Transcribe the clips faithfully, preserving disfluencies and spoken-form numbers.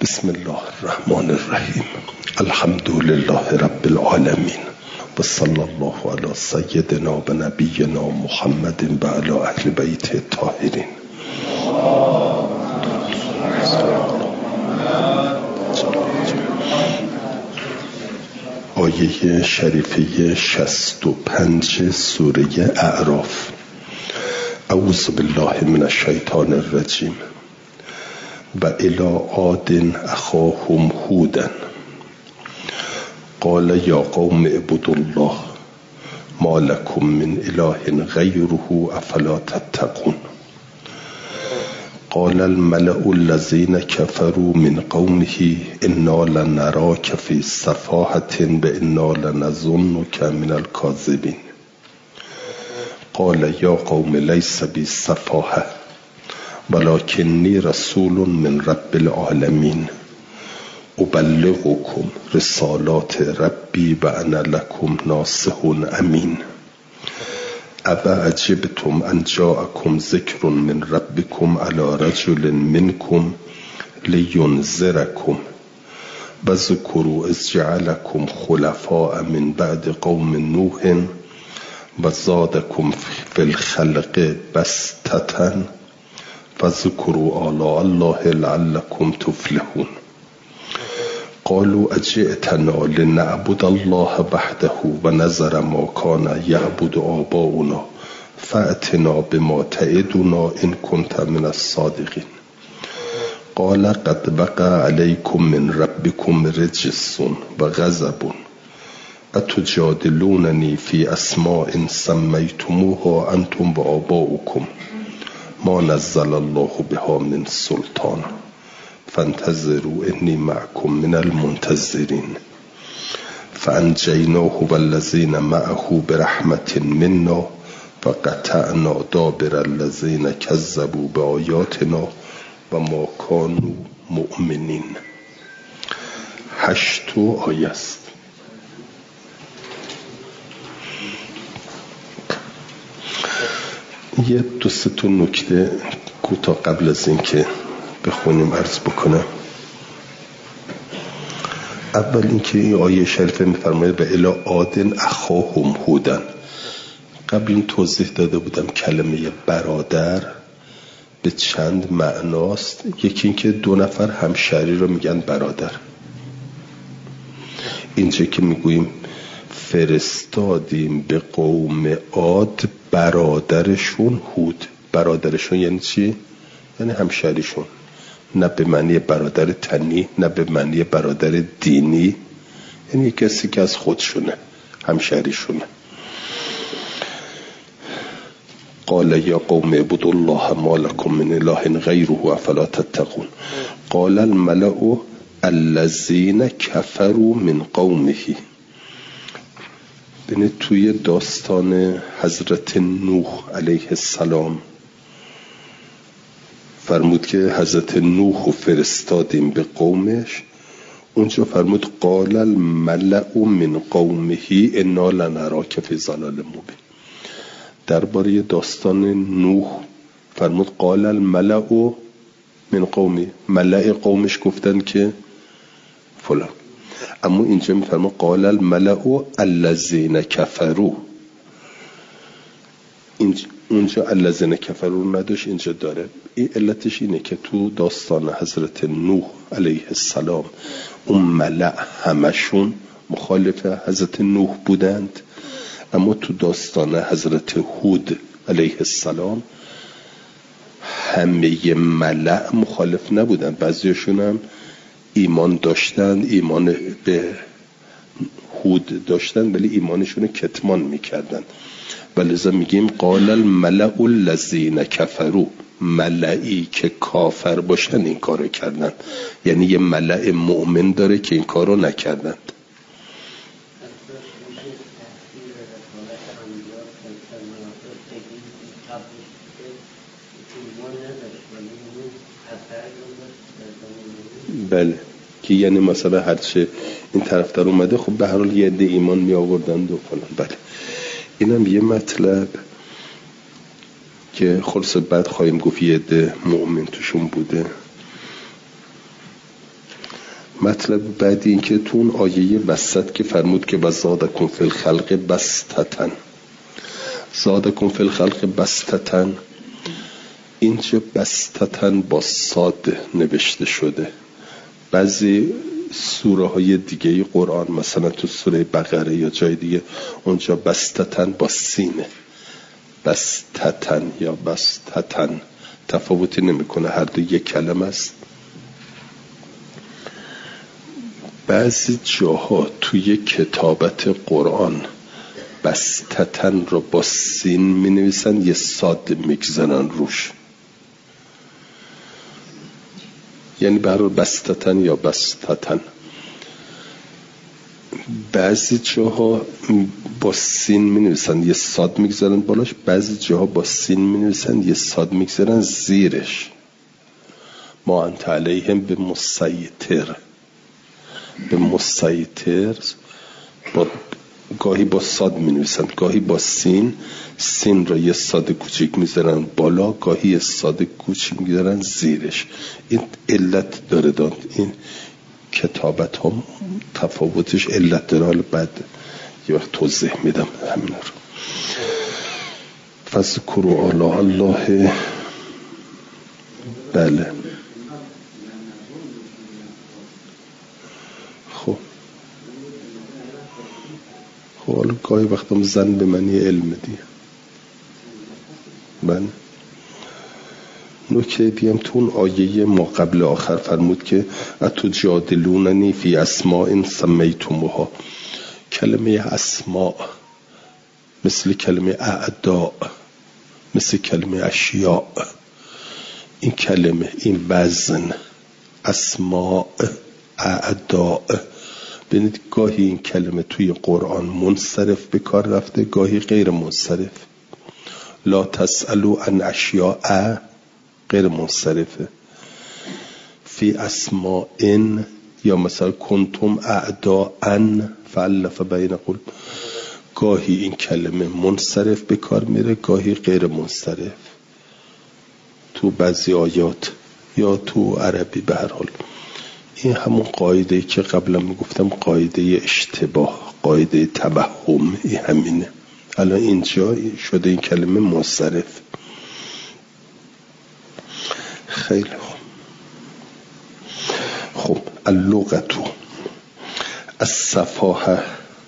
بسم الله الرحمن الرحیم. الحمد لله رب العالمین و صلی الله علی سیدنا و نبینا محمد و علی اهل بیت الطاهرین. آیه شریفه شصت و پنج سوره اعراف. اعوذ بالله من الشیطان الرجیم. و الی عاد اخاهم هودا قال یا قوم اعبدوا الله ما لكم من اله غیره افلا تتقون. قال الملأ الذين كفروا من قومه انا لنراك في سفاهة وانا لنظنك من الكاذبين. قال یا قوم لیس بی سفاهة ولكني رسول من رب العالمين ابلغكم رسالات ربي وانا لكم ناصح امين. ابا عجبتم ان جاءكم ذكر من ربكم على رجل منكم لينذركم وذكروا اذ جعلكم خلفاء من بعد قوم نوح وزادكم في الخلق بسطة فذكروا آلاء الله لعلكم تفلحون. قالوا اجئتنا لنعبد الله وحده ونذر ما كان يعبد آباؤنا فأتنا بما تعدنا إن كنت من الصادقين. قال قد وقع عليكم من ربكم رجس وغضب أتجادلونني في أسماء سميتموها أنتم وآباؤكم ما نزل الله بها من سلطان فانتظروا إني معكم من المنتظرين. فأنجيناه والذين معه برحمة منا فقطعنا دابر الذين كذبوا بآياتنا وما كانوا مؤمنين. هشت آیه است. یه دو سه تا نکته کوتاه قبل از این که بخونیم عرض بکنم. اول اینکه این آیه شریفه میفرماید و الی عاد اخاهم هودا. قبل این توضیح داده بودم کلمه برادر به چند معناست. یکی اینکه دو نفر همشهری رو میگن برادر. اینجا که میگوییم فرستادیم به قوم عاد برادرشون هود. برادرشون یعنی چی؟ یعنی همشهریشون. نه به معنی برادر تنی، نه به معنی برادر دینی، یعنی کسی که از خودشونه، همشهریشونه. قال یا قوم اعبدوا الله ما لكم من اله غیره افلا تتقون. قال الملأ الذين كفروا من قومه. بینید توی داستان حضرت نوح علیه السلام فرمود که حضرت نوح رو فرستادیم به قومش. اونجا فرمود قال الملأ من قومه انا لنراک فی ضلال مبین. درباره داستان نوح فرمود قال الملأ من قومه. ملأ قومش گفتن که فلان. اما اینجا میفرما قال الملأ الذين كفروا. اونجا الذين كفروا نداشت، اینجا داره. این علتش اینه که تو داستان حضرت نوح علیه السلام اون ملأ همشون مخالف حضرت نوح بودند، اما تو داستان حضرت هود علیه السلام همه ملأ مخالف نبودند. بعضیشون هم ایمان داشتن، ایمان به هود داشتن، ولی ایمانشون کتمان میکردن. ولذا میگیم قال الملأ الذين كفروا. ملئی که کافر باشن این کارو کردن، یعنی یه ملأ مؤمن داره که این کارو نکردن. بله، که یعنی مثلا هرچه این طرفتر اومده خب به هر حال یه عده ایمان می آوردند و فلان. بله، اینم یه مطلب که خلاص بعد خواهیم گفت یه عده مؤمن توشون بوده. مطلب بعدی این که تو اون آیه وسط که فرمود که وزادکم فی الخلق بسطتن، زادکم فی الخلق بسطتن، اینجا بسطتن با صاد نوشته شده. بعضی سوره های دیگه قرآن مثلا تو سوره بقره یا جای دیگه اونجا بسطتن با سینه، بسطتن یا بسطتن تفاوتی نمیکنه، هر دو یک کلمه است. بعضی جاها توی کتابت قرآن بسطتن رو با سین می نویسن، یه صاد میگذارن روش، یعنی برای بسطتن یا بسطتن. بعضی جاها با سین می نویسن یه صاد میگذارن بالاش، بعضی جاها با سین می نویسن یه صاد میگذارن زیرش. ما انت علیهم به مسیطر، به مسیطر با گاهی با صاد می نویسن گاهی با سین، سین را یه صاد کوچیک می زنن بالا، گاهی یه صاد کوچیک می زنن زیرش. این علت داره داد، این کتابت ها تفاوتش علت داره، حالا بعد یه وقت توضیح میدم همین رو. فذکروا آلاء الله. بله خب خب حالا گاهی وقتم زن به منی علم دیگه. بله نکته دیم تو اون آیه ما قبل آخر فرمود که اتجادلوننی فی اسماء سمیتموها. کلمه اسماء مثل کلمه اعداء، مثل کلمه اشیاء، این کلمه این وزن اسماء اعداء، ببینید گاهی این کلمه توی قرآن منصرف به کار رفته، گاهی غیر منصرف. لا تسألوا عن اشیاء غیر منصرفه. فی اسماء ان یا مثلا کنتم اعداء فالف بین قلوب، گاهی این کلمه منصرف به کار میره، گاهی غیر منصرف تو بعضی آیات یا تو عربی. به هر حال این همون قاعده که قبلا میگفتم، قاعده اشتباه، قاعده توهم، این همینه. الان اینجا شده این کلمه منصرف. خیلی خوب. خب اللغتو السفاهه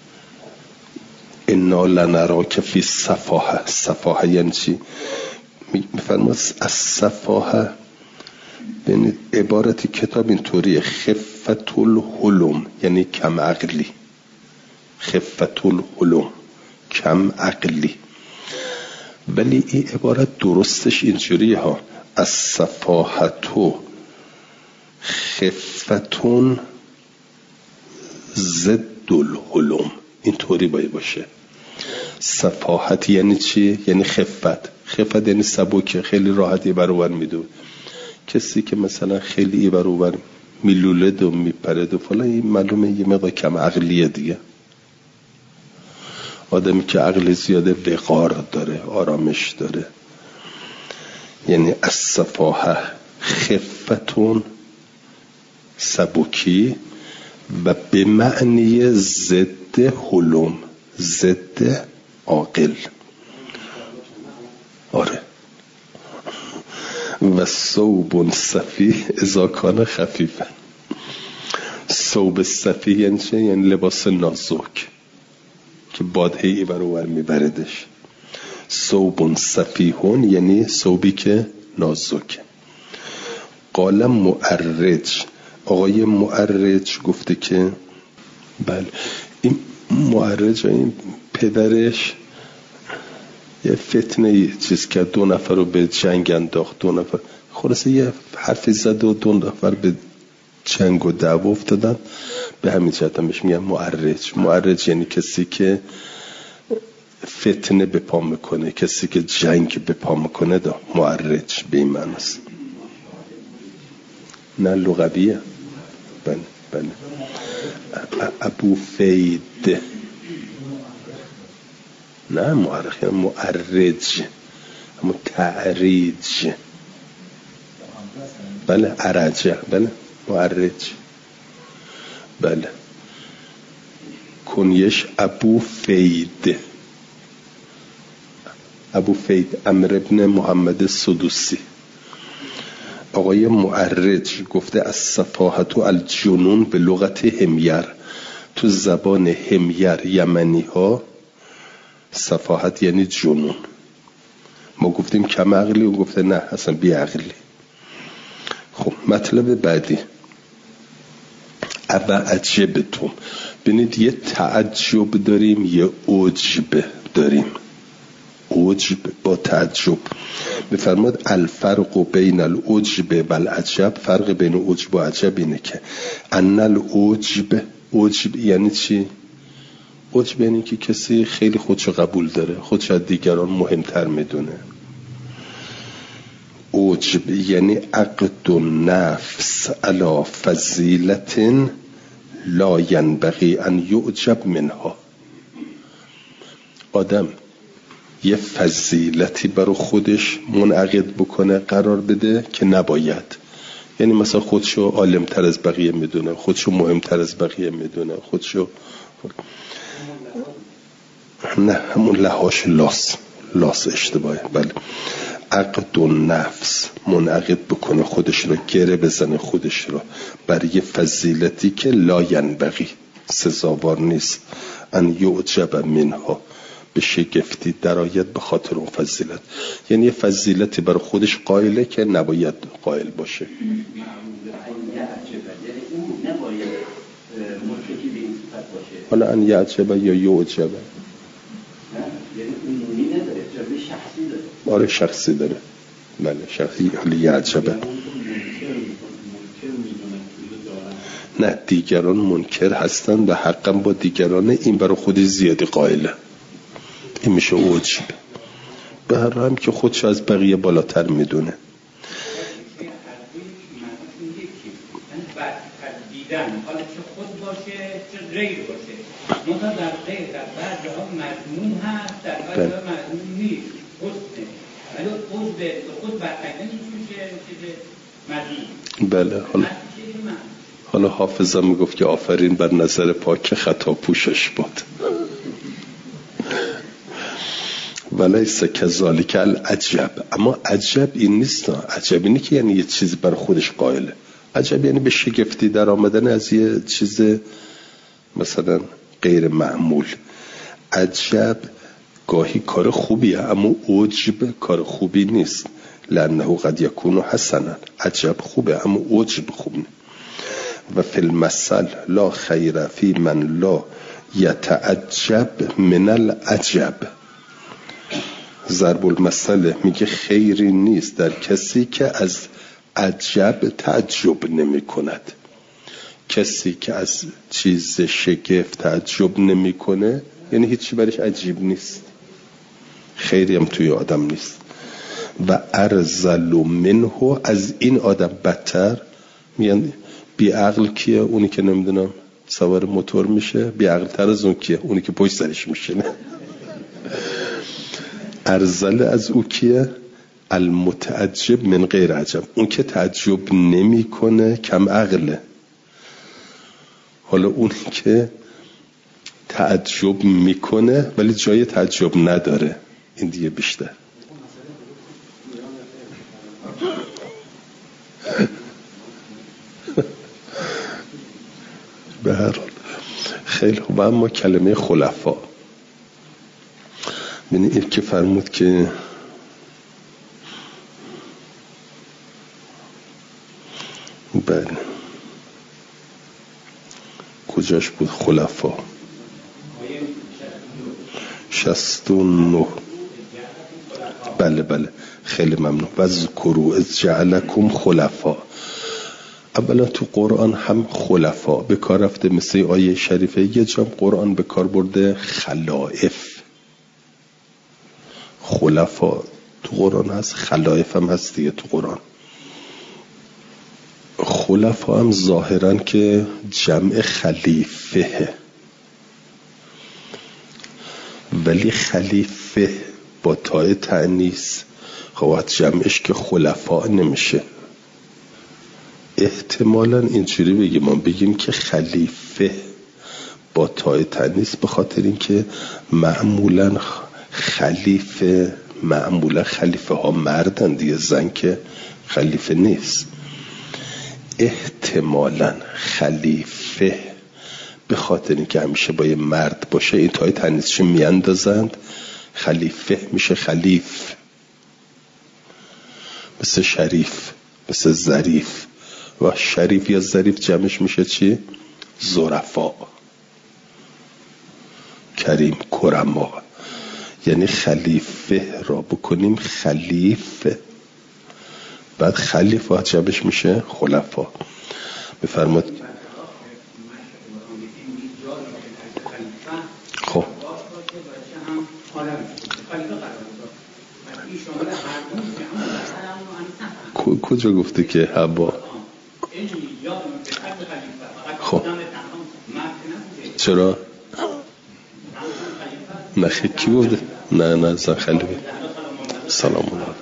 انا لنراک فی السفاهه. سفاهه یعنی چی؟ میفرماد السفاهه، ببینید عبارت کتاب اینطوریه، خفت الحلم یعنی کم عقلی، خفت الحلم کم عقلی. ولی این عبارت درستش اینجوریه ها، السفاهتو خفتون ضد الحلم، اینطوری باید باشه. سفاهت یعنی چی؟ یعنی خفت. خفت یعنی سبکه، خیلی راحتی برابر میدون. کسی که مثلا خیلی برابر میلولد و میپرد و فلان، این معلومه یه مقدار کم عقلیه دیگه. آدمی که عقل زیاده وقار داره، آرامش داره. یعنی السفاهه خفتون سبکی و به معنی ضد حلم، ضد عاقل. آره. و ثوب صفیح اذا کان خفیفا. ثوب صفیح یعنی چه؟ یعنی لباس نازک که بادهی برابر میبردش. ثوب صفیحون یعنی ثوبی که نازک. قال معرج، آقای معرج گفته که بله این معرج این پدرش یه فتنه یه چیز که دو نفر رو به جنگ انداخت، دو نفر خلاصه یه حرفی زد و دو نفر به جنگ و دعوا افتادن. به همین جهت هم بهش میگن معرج. معرج یعنی کسی که فتنه به پا میکنه، کسی که جنگ به پا میکنه، دا معرج به این معنی است. نه لغویه. بله بله. ابو فید نه معرخ، معرج همون تعریج. بله عرجه، بله معرج. بله. کنیش ابو فید، ابو فید عمرو ابن محمد سدوسی. آقای معرج گفته از صفاحت و الجنون به لغت همیر، تو زبان همیر یمنی ها صفاحت یعنی جنون. ما گفتیم کم عقلی و گفته نه اصلا بی عقلی. خب مطلب بعدی ابا عجبتم. ببینید یه تعجب داریم یه عجب داریم. عجب با تعجب. بفرماد الفرق بین العجب و العجب، فرق بین عجب و عجب اینه که ان العجب، عجب یعنی چی؟ عجب یعنی که کسی خیلی خودشو قبول داره، خودشو از دیگران مهمتر میدونه. عجب یعنی عقد نفس علی فضیلت لا ینبغی ان یعجب منها. آدم یه فضیلتی برای خودش منعقد بکنه، قرار بده که نباید. یعنی مثلا خودشو عالمتر از بقیه میدونه، خودشو مهمتر از بقیه میدونه، خودشو نه همون لحاش لاس لاس اشتباهه. بله عقد و نفس منعقد بکنه خودش رو، گره بزنه خودش رو برای یه فضیلتی که لا ینبغی سزاوار نیست ان یعجب منها، به شگفتی درآید به خاطر اون فضیلت. یعنی یه فضیلتی برای خودش قائله که نباید قائل باشه. حالا ان یعجب یا یعجب آره شخصی داره. بله شخصی. حالا یعجبه نه دیگران منکر هستن و حقا با دیگران، این برای خودش زیادی قائله، این میشه عجب. به هر حال که خودش از بقیه بالاتر میدونه. حالا چه خود باشه چه غیر باشه، منتها در غیر در بعض جاها مضمون هست، در بعض جاها مضمون نیست. حسنه ولی خود به خود برتقیده میشه چیز مضمون. بله. حالا حالا حافظم میگفت که آفرین بر نظر پاک خطا پوشش بود. ولیس کذالک العجب. اما عجب این نیست. عجب اینه که یعنی یه چیزی بر خودش قائله. عجب یعنی به شگفتی در آمدن از یه چیز مثلا غیر معمول. عجب گاهی کار خوبیه اما عجب کار خوبی نیست. لانه قد یکون حسنا. عجب خوبه اما عجب خوب نیست. و فی المثل لا خیر فی من لا یتعجب من العجب. ضرب المثل میگه خیری نیست در کسی که از عجب تعجب نمی کند. کسی که از چیز شگفت تعجب نمی کنه یعنی هیچی برش عجیب نیست، خیری هم توی آدم نیست. و ارذل منه، از این آدم بدتر. میگن بی عقل کیه؟ اونی که نمیدونم سوار موتور میشه. بی عقل تر از اون کیه؟ اونی که پشت سرش میشینه. ارذل از او کیه؟ المتعجب من غیر عجب. اون که تعجب نمی کنه کم عقله. حالا اونی که تعجب میکنه ولی جای تعجب نداره، این دیگه بیشتر. به هر حال خیلی خوب. اما کلمه خلفا، یعنی این که فرمود که بله کجاش بود؟ خلفا شصت و نه. بله بله خیلی ممنون. و ذکروا اذ جعلکم خلفا. اولا تو قرآن هم خلفا به کار رفته، مثل آیه شریفه. یه جا قرآن به کار برده خلائف. خلفا تو قرآن هست، خلائف هم هست دیگه تو قرآن. خلفا هم ظاهرا که جمع خلیفه، ولی خلیفه با تای تأنیث خواهد جمعش که خلفا نمیشه. احتمالاً اینجوری بگیم، ما بگیم که خلیفه با تای تنیس، به خاطر اینکه معمولاً خلیفه معمولا خلیفه ها مردن دیگه، زن که خلیفه نیست. احتمالاً خلیفه به خاطر اینکه همیشه با یه مرد باشه این تای تنیسش میاندازند، خلیفه میشه خلیف، مثل شریف، مثل ظریف. و شریف یا ظریف جمعش میشه چی؟ ظرفا، کریم، کرما. یعنی خلیفه را بکنیم خلیفه، بعد خلیفه جمعش میشه خلفا. بفرمایید. خب کجا گفته که هوا؟ خب چرا؟ نه کی بوده؟ نه نه زن خلیفه. سلام علیکم.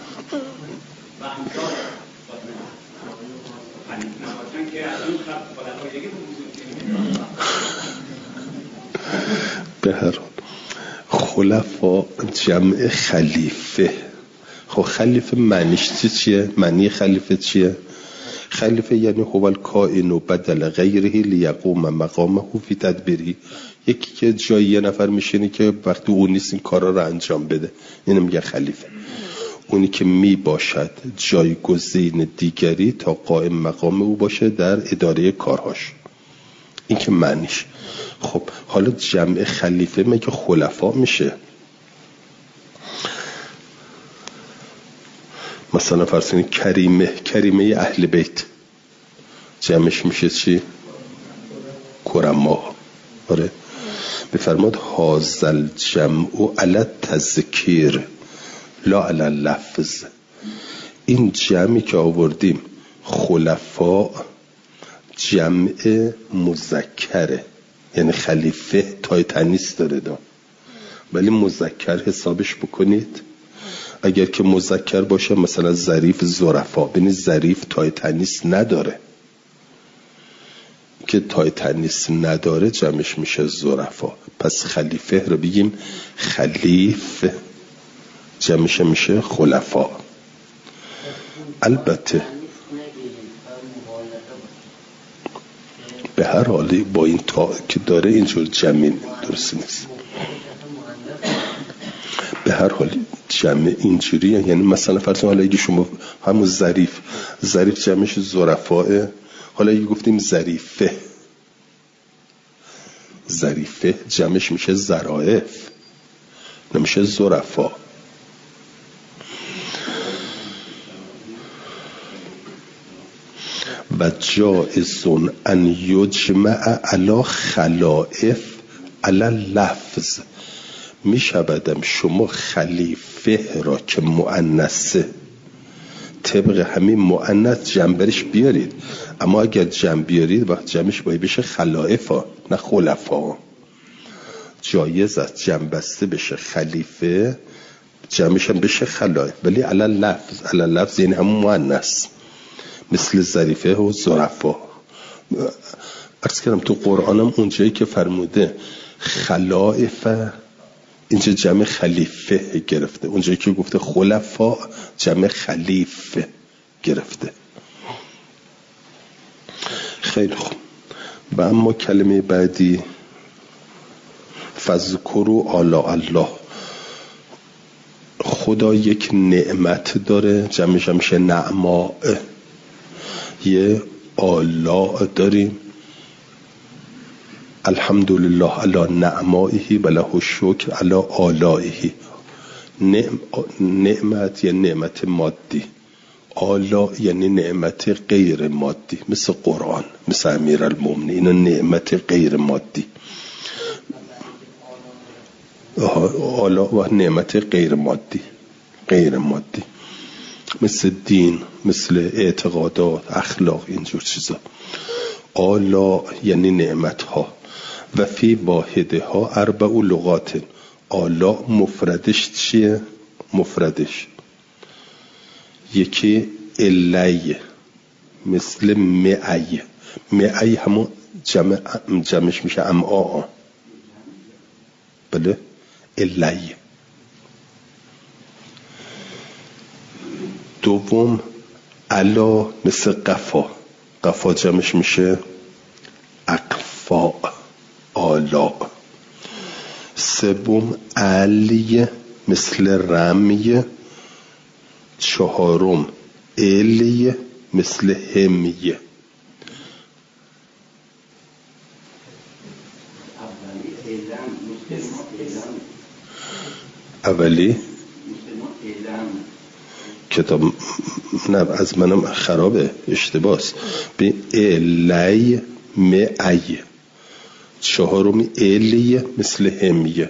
به هر حال خلفا جمع خلیفه. خب خلیفه معنیش چیه؟ معنی خلیفه چیه؟ خلیفه یعنی هو الکائن و بدل غیره لیقوم مقامه فی تدبیری، یکی که جای یه نفر میشینه که وقتی اون نیست این کارا رو انجام بده، اینو میگه خلیفه. اونی که می باشد جایگزین دیگری تا قائم مقام او باشه در اداره کارهاش، این که معنیش. خب حالا جمع خلیفه مگه خلفا میشه؟ مثلا فرض کنید کریمه، کریمه اهل بیت جمعش میشه چی؟ کرما. آره. بفرماد هازل جمع علی تذکیر لا علی اللفظ. این جمعی که آوردیم خلفا جمع مذکره، یعنی خلیفه تای تنیس داره دا، ولی مذکر حسابش بکنید. اگر که مذکر باشه مثلا ظریف ظرفا، ببینید ظریف تای تنیس نداره، که تای تنیس نداره جمعش میشه ظرفا. پس خلیفه رو بگیم خلیف، جمعش میشه خلفا. البته به هر حالی با این تا که داره اینجور جمع درست نیست. به هر حال جمع اینجوریه، یعنی مثلا فرض کنید حالا اگه شما همون ظریف، ظریف جمعش ظرفاه، حالا اگه گفتیم ظریفه، ظریفه جمعش میشه ظرایف، نمیشه ظرفا. و جائزون ان یجمع علی خلائف علی لفظ. می شودم شما خلیفه را که مؤنثه طبق همین مؤنث جمع برش بیارید، اما اگر جمع بیارید وقت جمعش باید بشه خلائفا نه خلفا. جایز است جمع بسته بشه خلیفه، جمعش هم بشه خلائف، ولی علی لفظ. علی لفظ یعنی همون مؤنث، مثل ظریفه و ظرفا. عرض کردم تو قرآنم اونجایی که فرموده خلائف، اینجا جمع خلیفه گرفته، اونجایی که گفته خلفا جمع خلیفه گرفته. خیلی خوب. و اما کلمه بعدی فذکروا آلاء الله. خدا یک نعمت داره، جمعش میشه نعماء. یه آلاء داریم، الحمدلله علی نعمائه و له الشکر علی آلائه. نعم، نعمت یعنی نعمت مادی، آلا یعنی نعمت غیر مادی، مثل قرآن، مثل امیرالمومنین، این نعمت غیر مادی. آلا و نعمت غیر مادی، غیر مادی مثل دین، مثل اعتقادات، اخلاق، اینجور چیزا. آلا یعنی نعمت ها. و فی واحده ها اربع لغات. آلا مفردش چیه؟ مفردش یکی الی مثل معی. معی همون جمع جمعش میشه امعا. بله الی. دوم علا مثل قفا. قفا جمعش میشه اقفا آلا. سوم علی مثل رمی. چهارم الی مثل همیه. اولی کتاب نه از منم خرابه، اشتباس. به الی معی. چهارمی الی مثل همیه.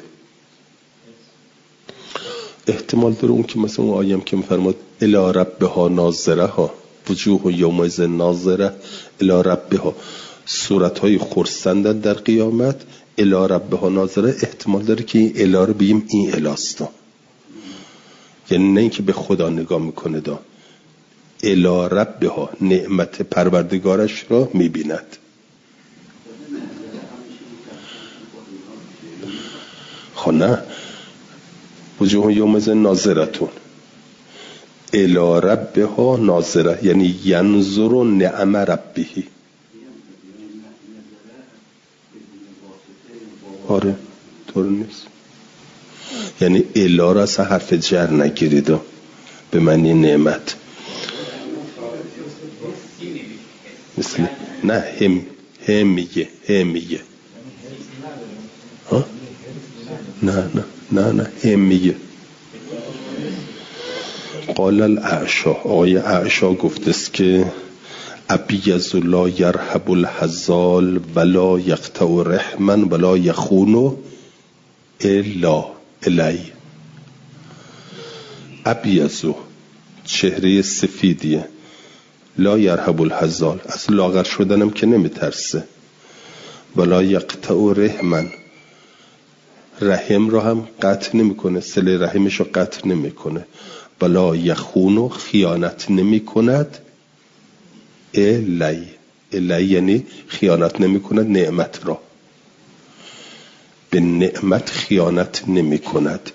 احتمال داره اون که مثلا اون آیم که میفرماد الی ربها ناظره ها وجوه یومئذ ناظره الی ربها، صورتهای خرسندن در قیامت الی ربها ناظره. احتمال داره که این الی رو بگیم این الاستا، یعنی نه اینکه به خدا نگاه میکنه دا الی ربها نعمت پروردگارش را میبیند. خب نه، وجوه یومئذ ناظرتون الی ربها ناظره یعنی ینظر نعم ربه. آره طور نیست، یعنی الی را از حرف جر نگیرید به معنی نعمت. مثل نه هم همیه همیه ها نه نه نه نه همیه. قال الاعشا، آقای اعشا گفته است که ابیض لا یرهب الحزال ولا یقطع رحما ولا یخون الا الی. ابیض چهره سفیدیه، لا یرهب الحزال از لاغر شدنم که نمیترسه، ولا یقطع رحما رحم را هم قطع نمیکنه، صله رحمش را قطع نمیکنه، ولا یخون خیانت نمیکند الی. الی یعنی خیانت نمیکند نعمت را، به نعمت خیانت نمیکند.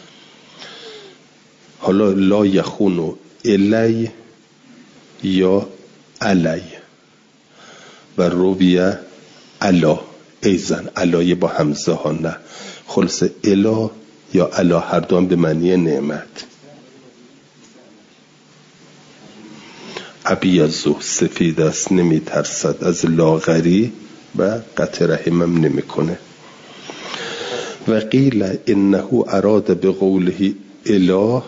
حالا لا یخون الی یا علی و رویه علا ایزن، علای با همزه ها نه، خلاص الا یا علا هر دو هم به معنی نعمت. ابیض سفید است نمی ترسد از لاغری و قطع رحمم نمی کنه. و قیل انه اراد بقوله اله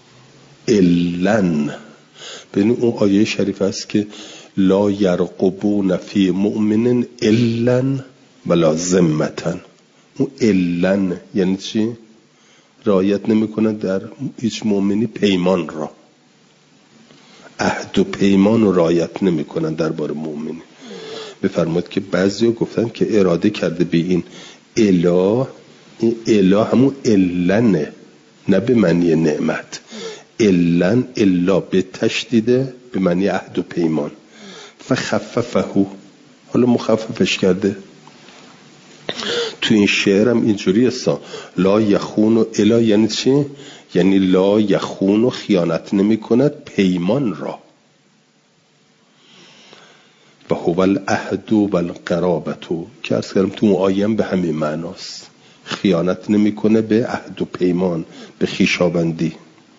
الن. ببین اون آیه شریف است که لا یرقبون فی مؤمن الا ولا ذمة. اون الن یعنی چی؟ رعایت نمیکنه در هیچ مؤمنی پیمان را، عهد و پیمان رو رعایت نمیکنن درباره مؤمنی. بفرمایید که بعضیا گفتن که اراده کرده به این اله، این اله همون النه نه به معنی نعمت. الن الا به تشدیده به معنی عهد و پیمان. فخففه، حالا مخففش کرده. تو این شعر هم اینجوری است، لا یخون و الا یعنی چی؟ یعنی لا یخون و خیانت نمی کند پیمان را. و هو العهد و القرابتو که ارز کردم تو اون آیم به همین معناست، خیانت نمی کنه به عهد و پیمان، به خویشاوندی.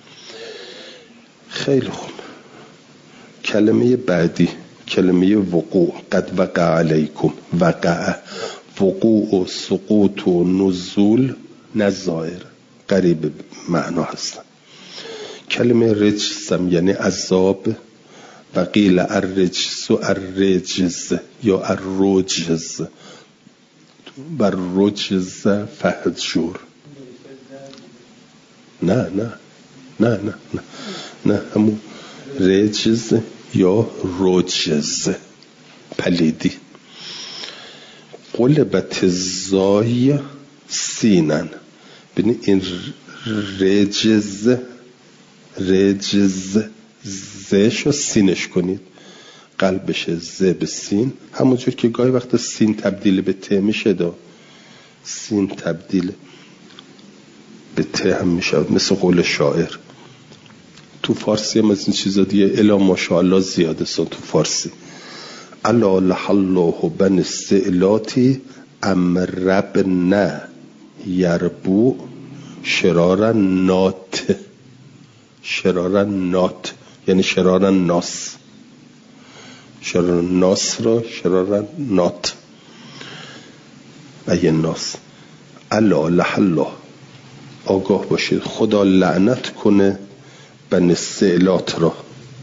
خیلی خوب. کلمه بعدی کلمه وقوع. قد وقع علیکم. وقع وقوع و سقوط و نزول نظائر قریب معنا هستن. کلمه رجسم یعنی عذاب. و قیل الرجس و الرجز یا الرجز بر رجز فهجور. نه نه نه نه نه نه همون رجز یا رجز پلیدی. قلبت زای سینن. ببین این رجز رجز زشو سینش کنید. قلب بشه ز به سین، همونجور که گاهی وقت سین تبدیل به ت میشه دا سین تبدیل به ت هم میشه، مثل قول شاعر. تو فارسی هم از این چیزا دیگه الا ماشاءالله زیاده سن تو فارسی. الا لحالله بن استعلاتی امرب نه یربو شرارا نات. شرارا نات یعنی شرارا ناس، شرارا ناس را شرارا نات ای ناس. الا لحالله آگاه باشید خدا لعنت کنه بن استعلات را،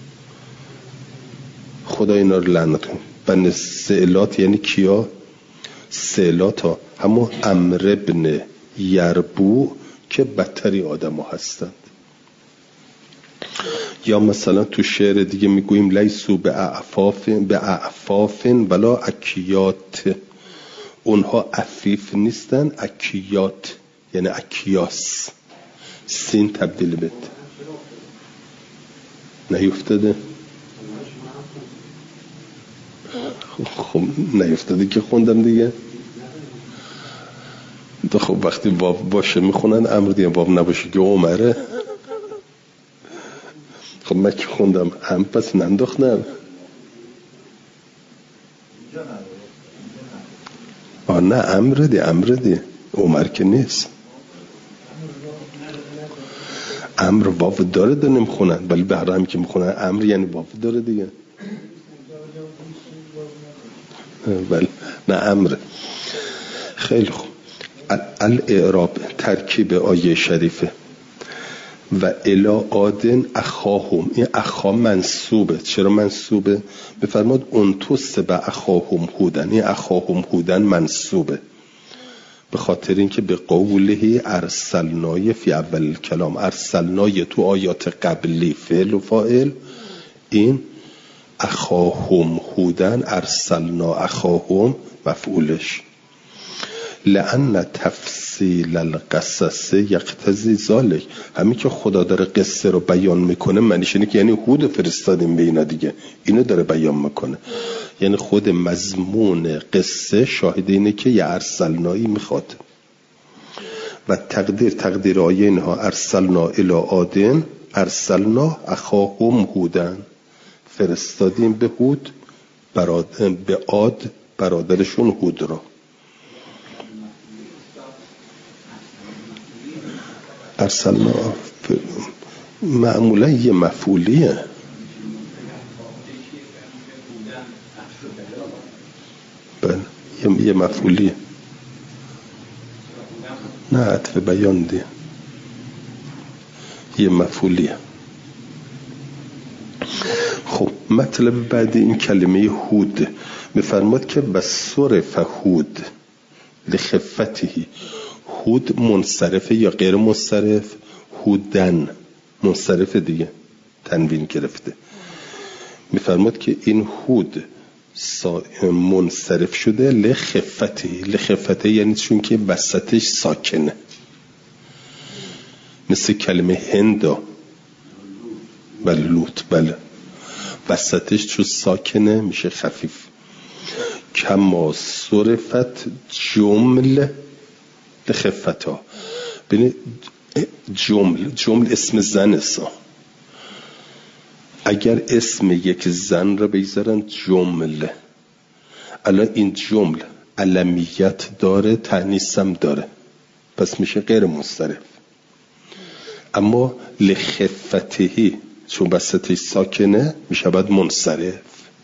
خدا اینا رو لعنت کنه. بن استعلات یعنی کیا؟ استعلات ها همون امر ابن یربو که بدتری آدم ها هستند. یا مثلا تو شعر دیگه میگوییم لیسو به اعفاف به اعفاف ولا اکیات، اونها عفیف نیستن، اکیات یعنی اکیاس، سین تبدیل بده. نیفتاده؟ خب نیفتاده که خوندم دیگه. تو خب وقتی باب باشه میخونن، امر دیگه باب نباشه که عمره. خب من که خوندم هم پس ننداختم. آه نه امر دی امر دی عمر که نیست. امر واو داره ده نمیخونن، ولی به هر همی که میخونن امر یعنی واو داره دیگه. بله نه امر. خیلی خوب. الاعراب ترکیب آیه شریفه. و الا آدن اخاهم، این اخا منصوبه. چرا منصوبه؟ بفرماد اون توست به اخاهم هودن، این اخاهم هودن منصوبه به خاطر اینکه به قوله ارسلنای فی اول کلام، ارسلنای تو آیات قبلی فعل و فاعل، این اخاهم هودن ارسلنا اخاهم مفعولش. لأن تفصیل القصص یقتضی ذلک، همین که خدا داره قصه رو بیان میکنه معنیش اینه که یعنی هود فرستادیم به اینا دیگه، اینو داره بیان میکنه. یعنی خود مضمون قصه شاهد اینه که یه ارسلنایی میخواد. و تقدیر تقدیر آیه اینها ارسلنا الی عادن ارسلنا اخاهم هودن، فرستادیم به هود برادر به عاد برادرشون هود رو. ارسلنا معمولا یه مفعولیه. بله یه مفعولیه، نه عطف بیان دی، یه مفعولیه. خب مطلب بعد این کلمه هود میفرماد که بصرف هود لخفتهی، هود منصرفه یا غیر منصرف؟ هودن منصرف دیگه، تنوین گرفته. میفرماد که این هود منصرف شده لخفته. لخفته یعنی چون که وسطش ساکنه، مثل کلمه هندا بله لوت بله، وسطش چون ساکنه میشه خفیف. کما صرفت جمل لخفتا، ببینید جمل جمل اسم زن است. اگر اسم یک زن را بگذارن جمله، الان این جمل علمیت داره تأنیث هم داره، پس میشه غیر منصرف. اما لخفتهی چون وسطش ساکنه میشه بعد منصرف.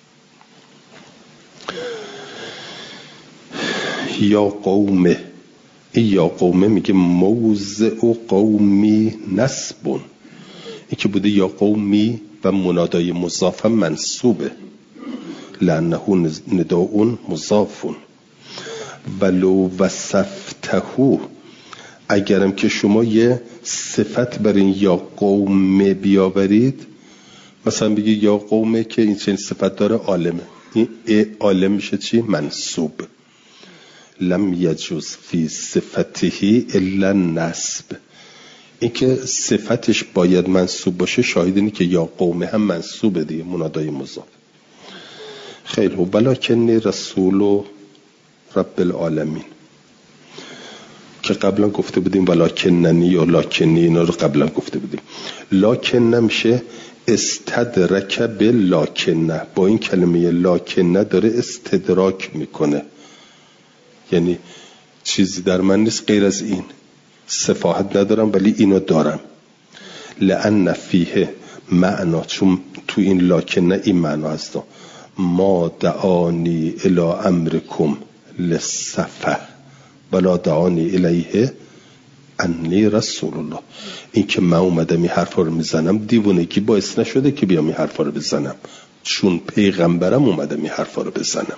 یا قومه، ای یا قومه میگه موضع و قومی نسبون، این که بوده یا قومی و منادای مضاف هم منصوبه، لانه نداء مضافون. ولو وصفتهو، اگرم که شما یه صفت بر این یا قومه بیاورید، مثلا بگی یا قومه که این چنین صفت داره عالمه، این عالم میشه چی؟ منصوب. لم یجوز فی صفته الا نسب، این که صفتش باید منصوب باشه شاهد اینه که یا قومه هم منصوبه دیگه، منادای مضاف. خیلی خوب. ولکنی رسول رب العالمین که قبلا گفته بودیم، ولکننی یا لاکنی اینا رو قبلا گفته بودیم. لاکن نمیشه استدرک به لاکنه، با این کلمه لاکنه داره استدراک میکنه، یعنی چیزی در من نیست غیر از این، سفاهت ندارم ولی اینو دارم. لأن فیه معنا، چون تو این لاکنه این معنا هست، ما دعانی الی امرکم للسفه ولا دعانی الیه انی رسول الله. این که من اومدم این حرفا رو میزنم دیوونگی باعث نشده که بیام این حرفا رو بزنم، چون پیغمبرم اومدم این حرفا رو بزنم.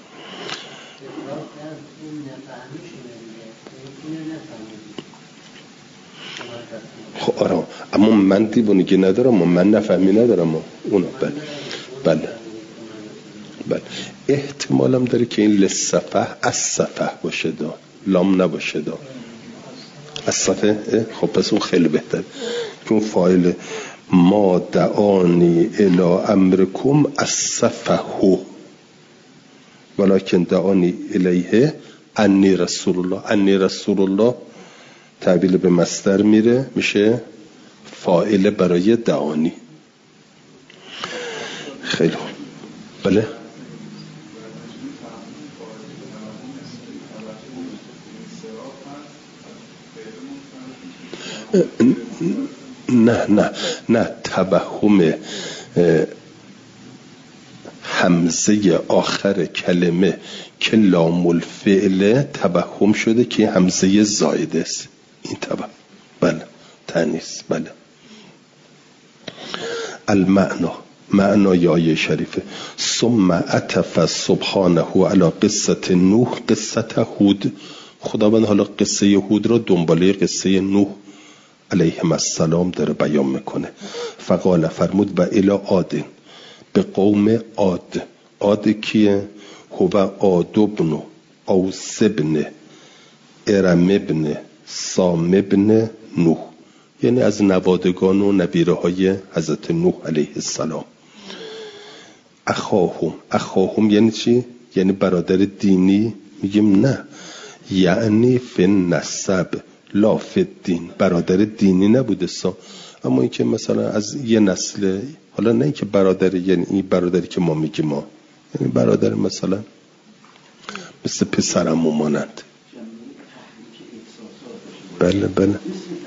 خب آره، اما من دیوونگی ندارم و من نفهمی ندارم و اونا. بله بله بله. احتمالم داره که این لصفه از صفه باشه، دا لام نباشه، دا از صفه. خب پس اون خیلی بهتر که اون فاعل ما دعانی الی امرکم از صفه ولکن دعانی الیه انی رسول الله. انی رسول الله تعبیل به مصدر میره، میشه فاعل برای دعانی. خیلی خوب. بله نه نه نه توهم همزه آخر کلمه که لام الفعل توهم شده که همزه زائده است، این توهم. بله تانیث. بله. المعنا، معنای آیه شریفه ثم عطف سبحانه علی قصه نوح قصه هود. خداوند حالا قصه هود را دنباله قصه نوح علیهم السلام داره بیان میکنه. فقال فرمود و الی عاد، به قوم عاد. عاد کیه؟ هو عاد ابن اوس ابن ارم ابن سام ابن نوح، یعنی از نوادگان و نبیره های حضرت نوح علیه السلام. اخاهم، اخاهم یعنی چی؟ یعنی برادر دینی؟ میگیم نه، یعنی فی نسب لا فی الدین، برادر دینی نبوده سا، اما این که مثلا از یه نسل، حالا نه این که برادر، یعنی این برادری که ما میگیم ما، یعنی برادر مثلا مثل پسرم و مانند. بله بله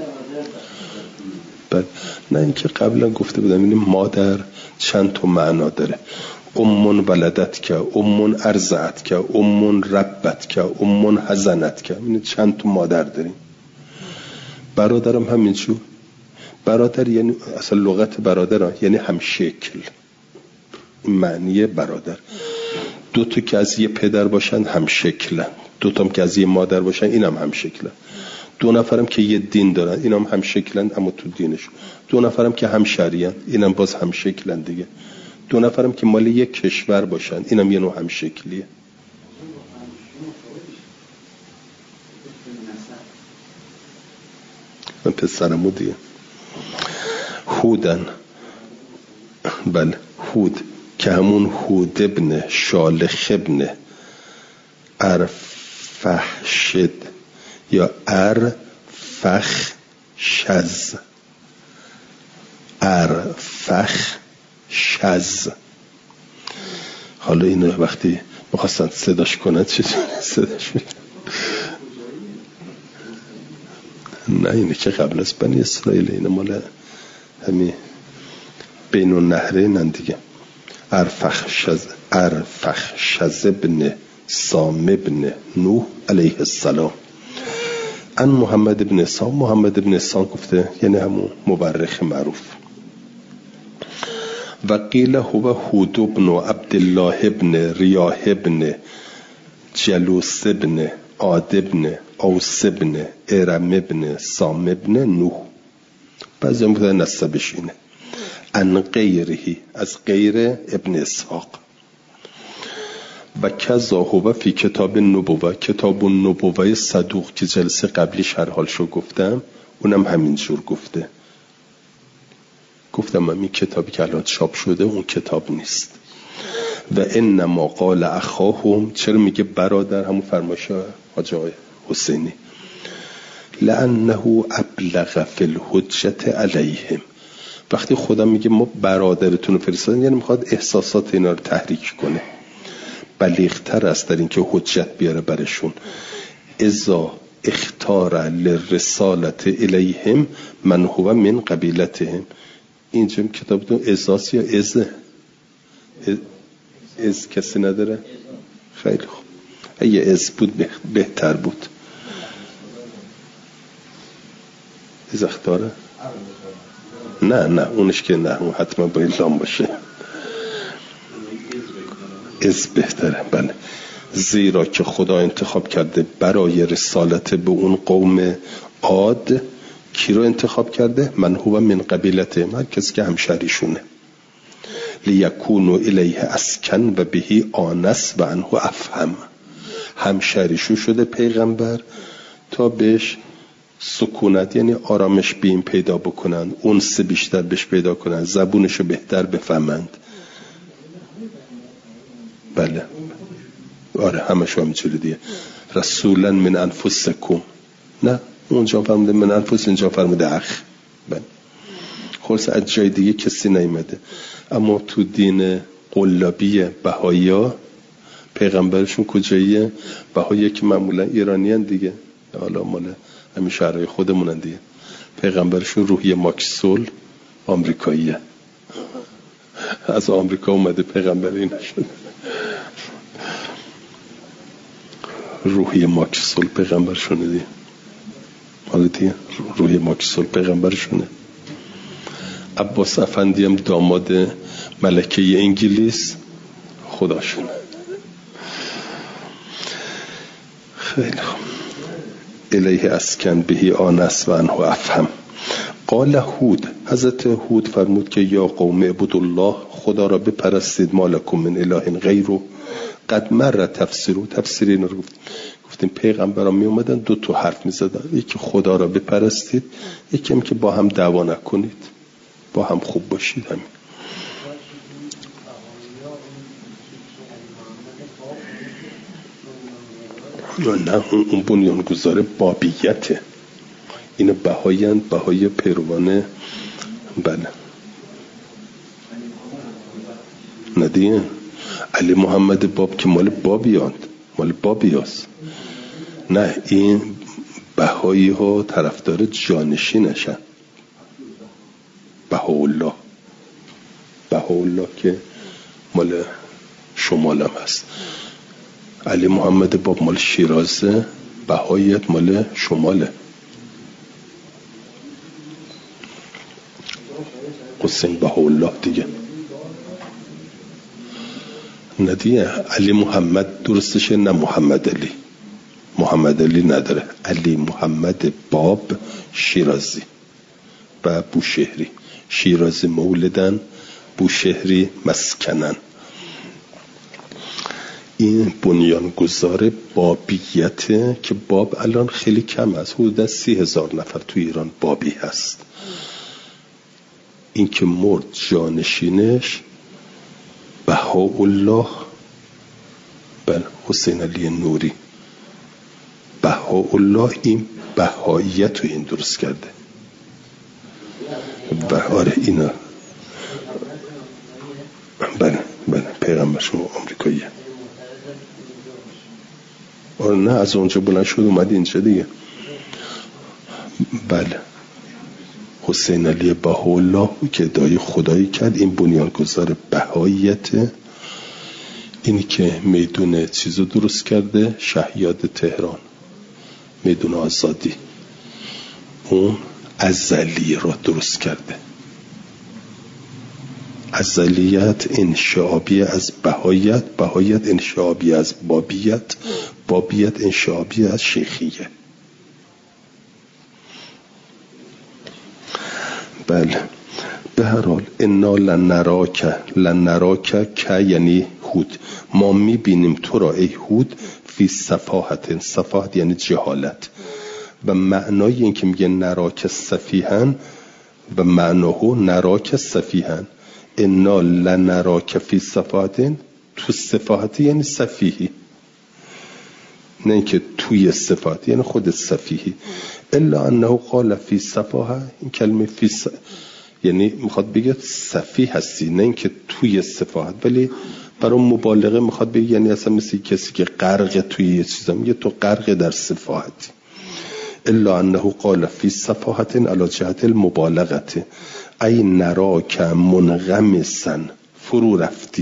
بله. نه این که قبلا گفته بودم، یعنی مادر چند تا معنا داره. امون ولدت که، امون ارزعت که، امون ربت که، امون حزنت که، یعنی چند تا مادر داریم. برادرم همین چو برادر، یعنی اصلا لغت برادر یعنی هم شکل، این معنی برادر. دو تا که از یه پدر باشن هم شکلن، دو تا که از یه مادر باشن اینم هم شکلن. دو نفرم که یه دین دارن اینم هم شکلن اما تو دینشون. دو نفرم که هم شریعن اینم باز هم شکلن دیگه. دو نفرم که مال یک کشور باشن اینم یه نوع هم شکلیه. من پسرمو دیگه هودن. بله هود که همون هود ابن شالخ ابن ارفخشد یا ارفخشز، ارفخشز. حالا اینو وقتی میخواستن صداش کنن چطور صداش میکنن؟ نه اینه که قبل از بنی اسرائیل، اینه مال همین بین النهرین دیگه. ارفخشز، ارفخشز ابن سام ابن نوح علیه السلام. ان محمد ابن سام، محمد ابن سام گفته یعنی همون مورخ معروف. و قیل هو هود ابن عبدالله ابن ریاح ابن جلوس ابن عاد ابن اوس ابن ارم ابن سام ابن نوح. بعضی هم بودن نسبش اینه. ان غیرهی، از غیر ابن اسحاق. و کذا هو فی کتاب النبوه، کتاب النبوه صدوق که جلسه قبلی شرحالشو گفتم، اونم همینجور گفته. گفتم من این کتابی که الان چاپ شده اون کتاب نیست. و انما قال اخاهم، چرا میگه برادر؟ همون فرمایش حاج آقای حسینی، لانه ابلغ فی الحجت علیهم. وقتی خدا میگه ما برادرتون رو فرستادیم، یعنی میخواد احساسات اینا رو تحریک کنه، بلیغتر است در این که حجت بیاره برشون. اذا اختار للرسالت الیهم من هو من قبیلتهم. اینجا کتابتون ازاست یا ازه؟ از کسی نداره؟ خیلی خوب، اگه از بود بهتر بود. از اختاره؟ نه نه اونش که نه، اون حتما باید لام باشه. از بهتره. بله، زیرا که خدا انتخاب کرده برای رسالت به اون قوم عاد، کی رو انتخاب کرده؟ من هو من قبیلته، هر کسی که همشهریشونه. لیکونو الیه اسکن و بهی آنس و انهو افهم. همشهریشون شده پیغمبر تا بهش سکونت، یعنی آرامش بیم پیدا بکنن، اونس بیشتر بهش پیدا کنن، زبونشو بهتر بفهمند. بله آره، همشو همینجوری دیگه. رسولا من انفسکم، نه اونجا فرموده من انفس، اینجا فرموده اخ. بله خلاص از جای دیگه کسی نیامده. اما تو دین قلابی بهایا پیغمبرشون کجاییه؟ بهایی که معمولا ایرانی هن دیگه، حالا مال همین شهرهای خودمونن دیگه. پیغمبرشون روحی ماکسول آمریکاییه، از آمریکا اومده پیغمبر این شده. روحی ماکسول پیغمبرشونه دیگه. حالا دیگه روحی ماکسول پیغمبرشونه. عباس افندی هم داماد ملکه انگلیس خداشونه. خیلی خوب. الیه اسکن بهی آنس و انهو افهم. قال هود، حضرت هود فرمود که یا قوم عبدالله، خدا را بپرستید، مالکم من اله غیره. قد مر تفسیرو، تفسیر این رو گفت. گفتیم پیغمبران می اومدن دو تا حرف می زدن، یکی خدا را بپرستید، یکی هم که با هم دعوا نکنید، با هم خوب باشید. همین نه، اون بنیانگذار بابیته. این بهایی‌اند، بهایی پیروان. بله ندیه علی محمد باب که مال بابیاند، مال بابیاست. نه این بهایی ها طرفدار جانشینشن. بهاءالله، بهاءالله که مال شمالم هست. علی محمد باب مال شیرازه، بهاییت مال شماله. حسین بهاءالله دیگه ندیه. علی محمد درستشه، نه محمد علی. محمد علی نداره. علی محمد باب شیرازی و بوشهری. شیرازی مولدن، بوشهری مسکنن. این بنیانگذار بابیته که باب الان خیلی کم است، حدود سی هزار نفر تو ایران بابی هست. این که مرد جانشینش بهاءالله بن حسین علی نوری. بهاءالله این بهاییت رو این درست کرده. بهاره اینا بله بله پیغمبرشون آمریکاییه. آره نه، از اونجا بلند شد اومد اینجا دیگه. بله حسین علی بهاءالله که ادعای خدایی کرد، این بنیانگذار بهاییت. اینی که میدون چیزو درست کرده، شهیاد تهران، میدون آزادی، اون ازلی را درست کرده. ازلیت انشعابی از بهاییت، بهاییت انشعابی از بابیت، بابیت انشعابی از شیخیه. بله به هر حال انا لنراک، لنراک که یعنی هود، ما میبینیم تو را ای هود فی صفاحت. صفاحت یعنی جهالت. و معنای این که میگه نراک سفیهن و معناه نراک سفیهن، انا لنراک فی صفاحت تو صفاحتی یعنی سفیهی، نه اینکه توی صفات یعنی خود سفیهی. الا انه قال فی صفاحه، این کلمه فی س... یعنی میخواد بگه سفیه هستی، نه اینکه توی صفات، ولی برای مبالغه میخواد بگه یعنی اصلا مثل کسی که غرق توی یه چیزا، میگه تو غرق در صفاتی. الا انه قال فی صفاحت علی جهت المبالغه ای نراک منغمسا، فرو رفتی،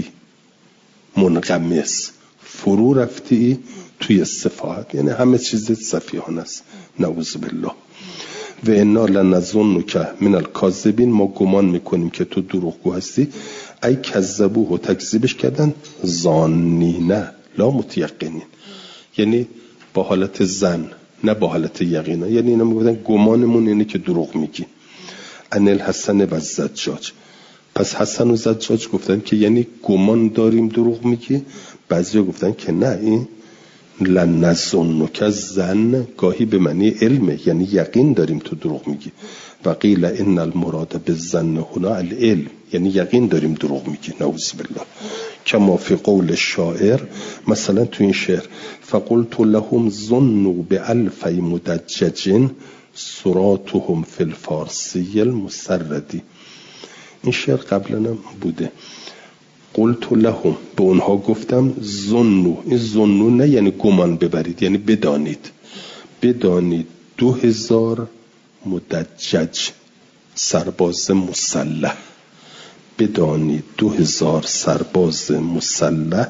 منغمس فرو رفتی توی صفات، یعنی همه چیز سفیهانه است، نعوذ بالله. و انا لنظنک من الکاذبین، ما گمان میکنیم که تو دروغگو هستی. ای کذبوه، و تکذیبش کردن، ظانینه لا متیقنین، یعنی با حالت ظن نه با حالت یقین، یعنی اینا میگفتن گمانمون اینه که دروغ میگی. ان الحسن و الزجاج، پس حسن و زجاج گفتن که یعنی گمان داریم دروغ میگی، بعضیا گفتن که نه، این لنظنک زن گاهی به معنی علمه، یعنی یقین داریم تو دروغ میگی. و قیل ان المراد بالظن هنا العلم، یعنی یقین داریم دروغ میگی، نعوذ بالله. کما فی قول الشاعر، مثلا تو این شعر، فقلت لهم ظنوا بالف مدجج صراطهم فی الفارسی المسردی. این شعر قبلا بوده. قلت لهم، به اونها گفتم، ظنوا، این ظنوا نه یعنی گمان ببرید، یعنی بدانید، بدانید دو هزار مدجج، سرباز مسلح، بدانید دو هزار سرباز مسلح،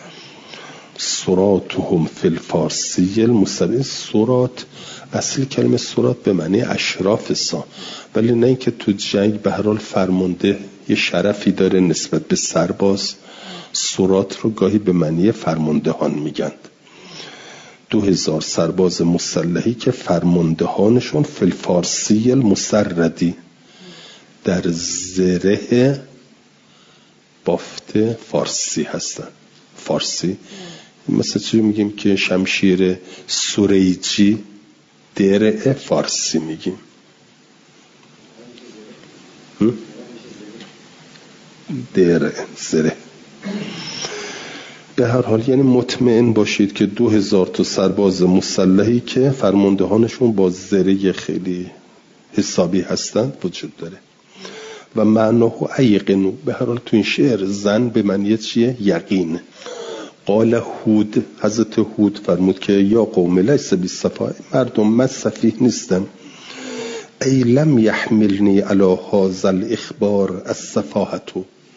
صراطهم فی الفارسی المسردی. صراط، اصل کلمه صراط به معنی اشراف سا، ولی نه اینکه تو جنگ به هر حال فرمانده یه شرفی داره نسبت به سرباز. صراط رو گاهی به معنی فرماندهان میگن. دو هزار سرباز مسلحی که فرماندهانشون فی الفارسی المسردی، در زره بافت فارسی هستن. فارسی مثلا چی میگیم که شمشیر سریجی، درع فارسی میگیم. درع، زره. به هر حال یعنی مطمئن باشید که دو هزار تا سرباز مسلحی که فرماندهانشون با زره خیلی حسابی هستند وجود داره. و معناه ایقنو، به هر حال تو این شعر زن به معنی چیه؟ یقین. قال هود، حضرت هود فرمود که یا قوم لیس بالصفاء، مردم من سفیه نیستم. ای لم یحملنی علی هذا الاخبار السفاهة،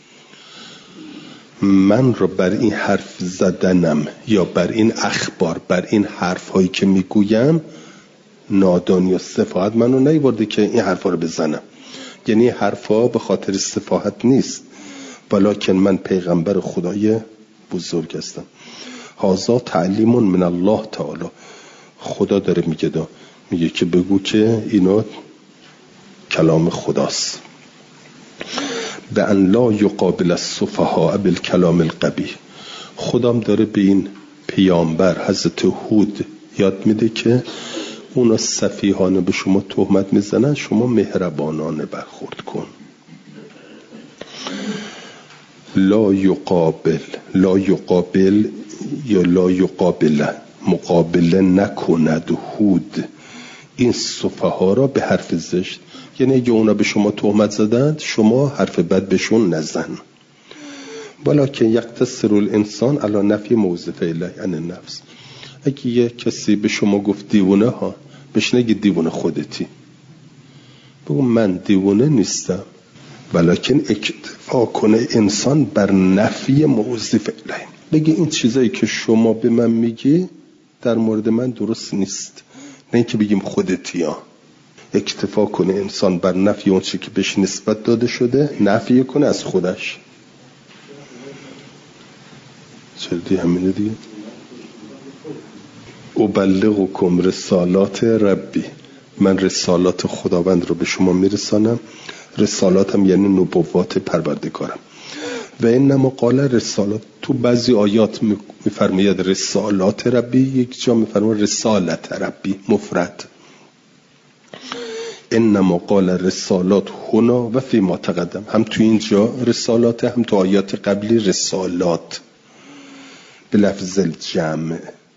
من رو بر این حرف زدنم یا بر این اخبار، بر این حرف هایی که میگویم، نادانی و سفاهت منو نیورده که این حرفا رو بزنم. یعنی حرفا به خاطر سفاهت نیست، ولکن من پیغمبر خدای بزرگ هستم. هذا تعلیم من الله تعالی، خدا داره میگه دا میگه که بگو که اینا کلام خداست. به ان لا یقابل السفهاء بالکلام القبیح، خدام داره به این پیامبر حضرت هود یاد میده که اونا سفیهانه به شما تهمت میزنن، شما مهربانانه برخورد کن. لا یقابل، لا یقابل یا لا یقابل، مقابله نکند هود این سفها را به حرف زشت، یعنی اگه اونا به شما تهمت زدند شما حرف بد بهشون نزن. ولکن یقتصر الانسان علی نفی موظف الیه عن النفس، اگه یه کسی به شما گفت دیوونه ها، بهش نگی دیوونه خودتی، بگو من دیوونه نیستم، ولکن اکتفا کنه انسان بر نفی موظف الیه، بگی این چیزایی که شما به من میگی در مورد من درست نیست، نه اینکه بگیم خودتی ها. اکتفا کنه انسان بر نفی اون چی که بهش نسبت داده شده، نفی کنه از خودش. چرا دی همینه دیگه؟ ابلغکم رسالات ربی، من رسالات خداوند رو به شما میرسانم. رسالاتم یعنی نبوات پروردگارم. و انما قال رسالات، تو بعضی آیات میفرماید رسالات ربی، یک جا میفرماید رسالت ربی مفرد. انما قال رسالات هنا و فی ما تقدم، هم تو اینجا رسالات، هم تو آیات قبلی رسالات. بلفظ الجمع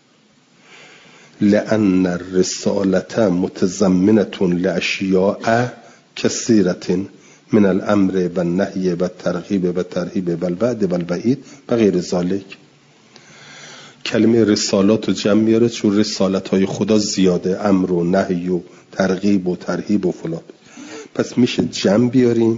لأن الرسالة متضمنة لأشياء كثيرة من الأمر والنهي والترغيب والترهیب والوعد والوعید و غیر ذلك. کلمه رسالات و جمع میاره چون رسالت های خدا زیاده، امر و نهی و ترغیب و ترهیب و فلان. پس میشه جمع بیاریم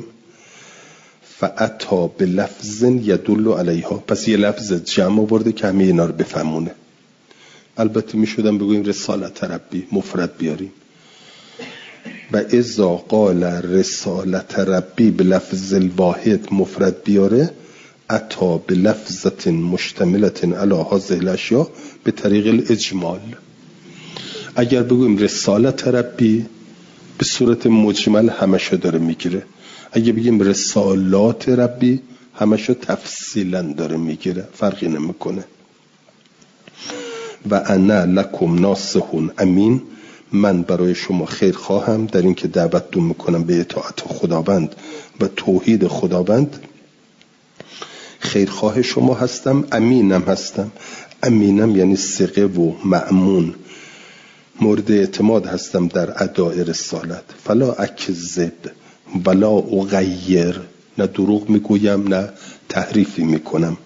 فاتا به لفظ یدل علیها. پس یه لفظ جمع آورده که همه اینا رو بفهمونه. البته میشدم بگویم رسالت ربی مفرد بیاریم و اذا قال رسالت ربی به لفظ الواحد مفرد بیاره اتا به لفظت مشتملت علی هذه الاشیاء به طریق الاجمال. اگر بگویم رسالت ربی به صورت مجمل همشو داره میگیره، اگه بگیم رسالات ربی همشو تفصیلا داره میگیره، فرقی نمیکنه. و انا لکم ناصحون امین، من برای شما خیر خواهم در این که دعوتتون میکنم به اطاعت خداوند و توحید خداوند. خیرخواه شما هستم، امینم هستم. امینم یعنی ثقه و مأمون، مورد اعتماد هستم در اداء رسالت. فلا اکذب ولا اغیر، نه دروغ میگویم نه تحریفی میکنم.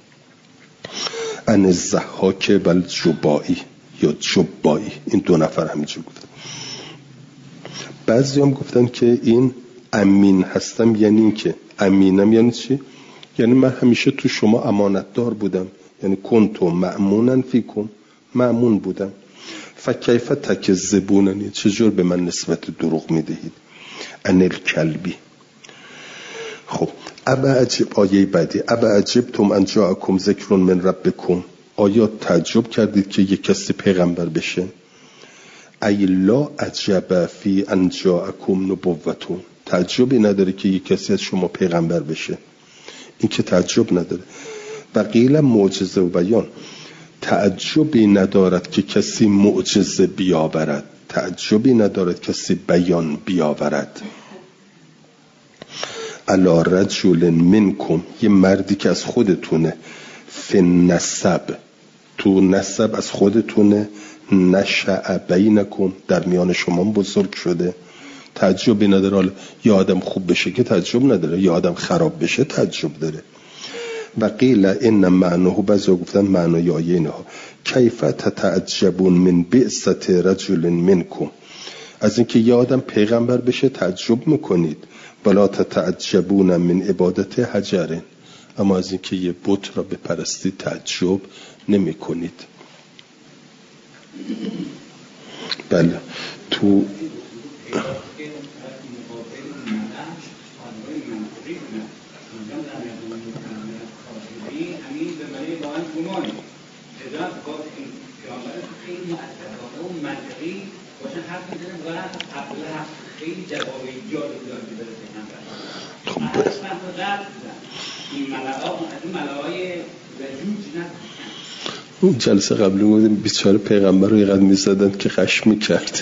ان الضحاک و الجبائی یا جبائی، این دو نفر همینجور گفتن. بعضی هم گفتن که این امین هستم یعنی این که امینم یعنی چی؟ یعنی من همیشه تو شما امانتدار بودم، یعنی کنتو مأمونن فیکم، مأمون بودم. فکیف تکذبوننی، چجور به من نسبت دروغ میدهید؟ ان الکلبی. خب ابا عجب، آیه بعدی، ابا عجبتم ان جاءکم ذکر من ربکم، آیا تعجب کردید که یک کسی پیغمبر بشه؟ ای لا عجب فی ان جاءکم نبوتون، تعجبی نداره که یک کسی از شما پیغمبر بشه، این که تعجب نداره. و قیل معجزه و بیان، تعجبی ندارد که کسی معجزه بیاورد، تعجبی ندارد کسی بیان بیاورد. علی رجل منکم، یه مردی که از خودتونه، فی نسب، تو نسب از خودتونه، نشأ بینکم، در میان شما بزرگ شده، تعجبی نداره. حالا یه آدم خوب بشه که تعجب نداره، یه آدم خراب بشه تعجب داره. و قیل ان معناه، بعضی گفتن معنای آیه اینه ها، کیف تتعجبون من بعثت رجل منکم، از اینکه یه آدم پیغمبر بشه تعجب میکنید. ولا تتعجبون من عبادت حجر، اما از اینکه یه بت را بپرستید تعجب نمی کنید. بله تو اون جلسه قبلی بودیم بیچاره پیغمبر رو یقدر میزدن که خشم میکرد.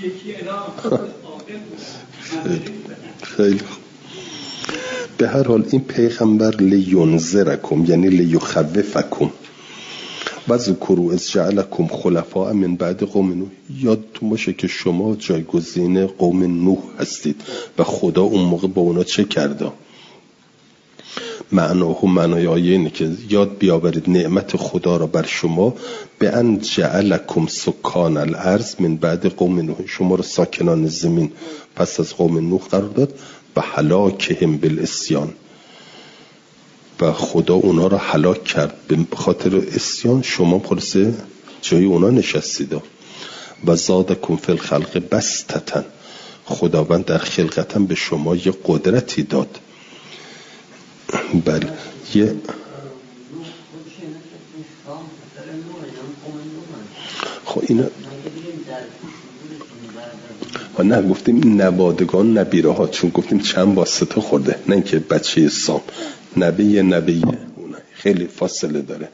خیلی به هر حال این پیغمبر لینذرکم یعنی لیخوفکم و ذکروا اذ جعلکم خلفاء من بعد قوم نوح، یادتون باشه که شما جایگزین قوم نوح هستید و خدا اون موقع با اونا چه کرده. معناه و معنای آیه اینه که یاد بیاورید نعمت خدا را بر شما، به ان جعلکم سکان الارض من بعد قوم نوح، شما رو ساکنان زمین پس از قوم نوح قرار داد، و هلاکهم بالعصیان، و خدا اونا رو هلاک کرد به خاطر عصیان، شما خلاصه جای اونا نشستید. و زادکم فی الخلق بسطة، خداوند در خلقتم به شما یه قدرتی داد. بله یه خب اینا نه گفتیم نوادگان نبیره ها، چون گفتیم چند واسطه خورده، نه اینکه بچه سام نبیه نبیه خیلی فاصله داره.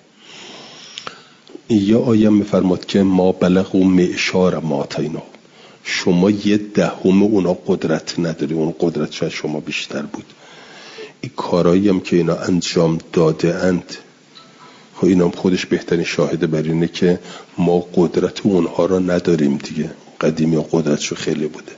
یا آیه میفرماد که ما بلغوا معشار ما آتینا، شما یه دهم اونا قدرت نداری، اون قدرت شاید شما بیشتر بود. این کارایی هم که اینا انجام داده اند خب اینم خودش بهترین شاهده بر اینه که ما قدرت اونها را نداریم دیگه. قدیمی ها قدرتشو خیلی بوده.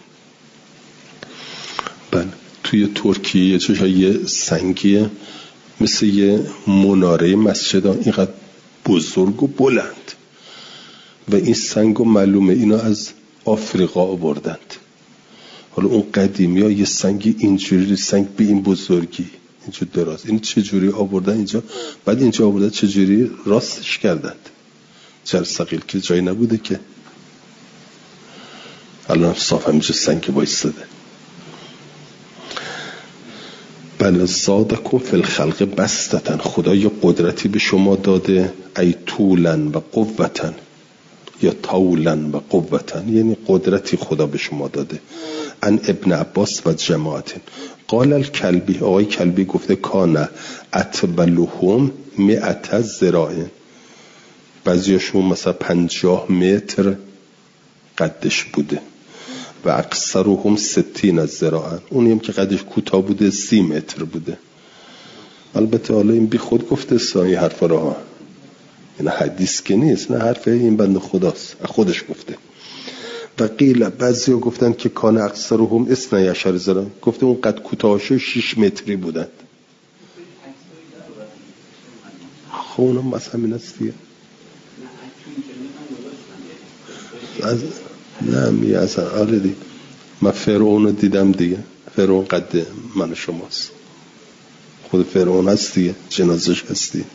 بله توی ترکیه یه سنگیه مثل یه مناره مسجد اینقدر بزرگ و بلند و این سنگ و معلومه اینا از آفریقا آوردند. حالا اون قدیمی ها یه سنگی اینجوری، سنگ به این بزرگی اینجور دراز، این چجوری آوردن اینجا، بعد اینجا آوردن چجوری راستش کردند. چرا ثقیل که جایی نبوده که الان صاف همینجا سنگ بایستده. بله زادکم فی الخلق بسطتن، خدا یه قدرتی به شما داده، ای طولن و قوتن یا طولن و قوتن، یعنی قدرتی خدا به شما داده. ان ابن عباس و جماعتین قال الکلبی، آقای کلبی گفته کان اطولهم مئت ذراع، بعضیاشون مثلا پنجاه متر قدش بوده و اکثرهم ستین ذراعا، اونیم که قدش کوتاه بوده سی متر بوده. البته حالا این بی خود گفته سایی حرفا را ها، این حدیث که نیست، نه حرفه این بنده خداست، خودش گفته. و قیل بعضی ها گفتن که کان اکثرهم اثنی عشر ذراع، گفته اون قد کوتاهشو شش متری بودند. خب اونم مثلا این است دیگه. از نه می اصلا آره دیگه، من فرعون رو دیدم دیگه، فرعون قد من و شماست، خود فرعون هست دیگه، جنازش هست دیگه.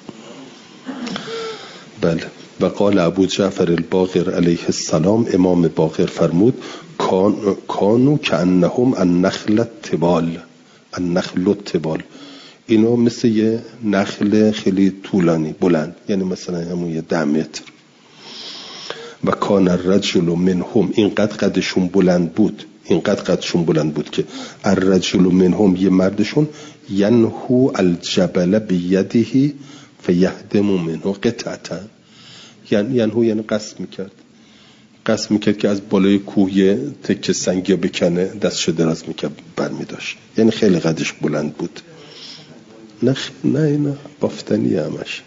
بله. و قال ابو جعفر الباقر علیه السلام، امام باقر فرمود کان کانو کانهم النخل التبال، النخل التبال، اینا مثل یه نخل خیلی طولانی بلند، یعنی مثلا همون یه ده متر. و کان الرجل منهم، اینقدر قدشون بلند بود، اینقدر قدشون بلند بود که الرجل منهم، یه مردشون ینهو الجبل بیده فیهدم منه قطعتا، یعنی ینهو یعنی قصد میکرد، قصد میکرد که از بالای کوه یه تکه سنگی بکنه، دستشو دراز میکرد برمی داشت، یعنی خیلی قدش بلند بود. نه نه نه بافتنی همش.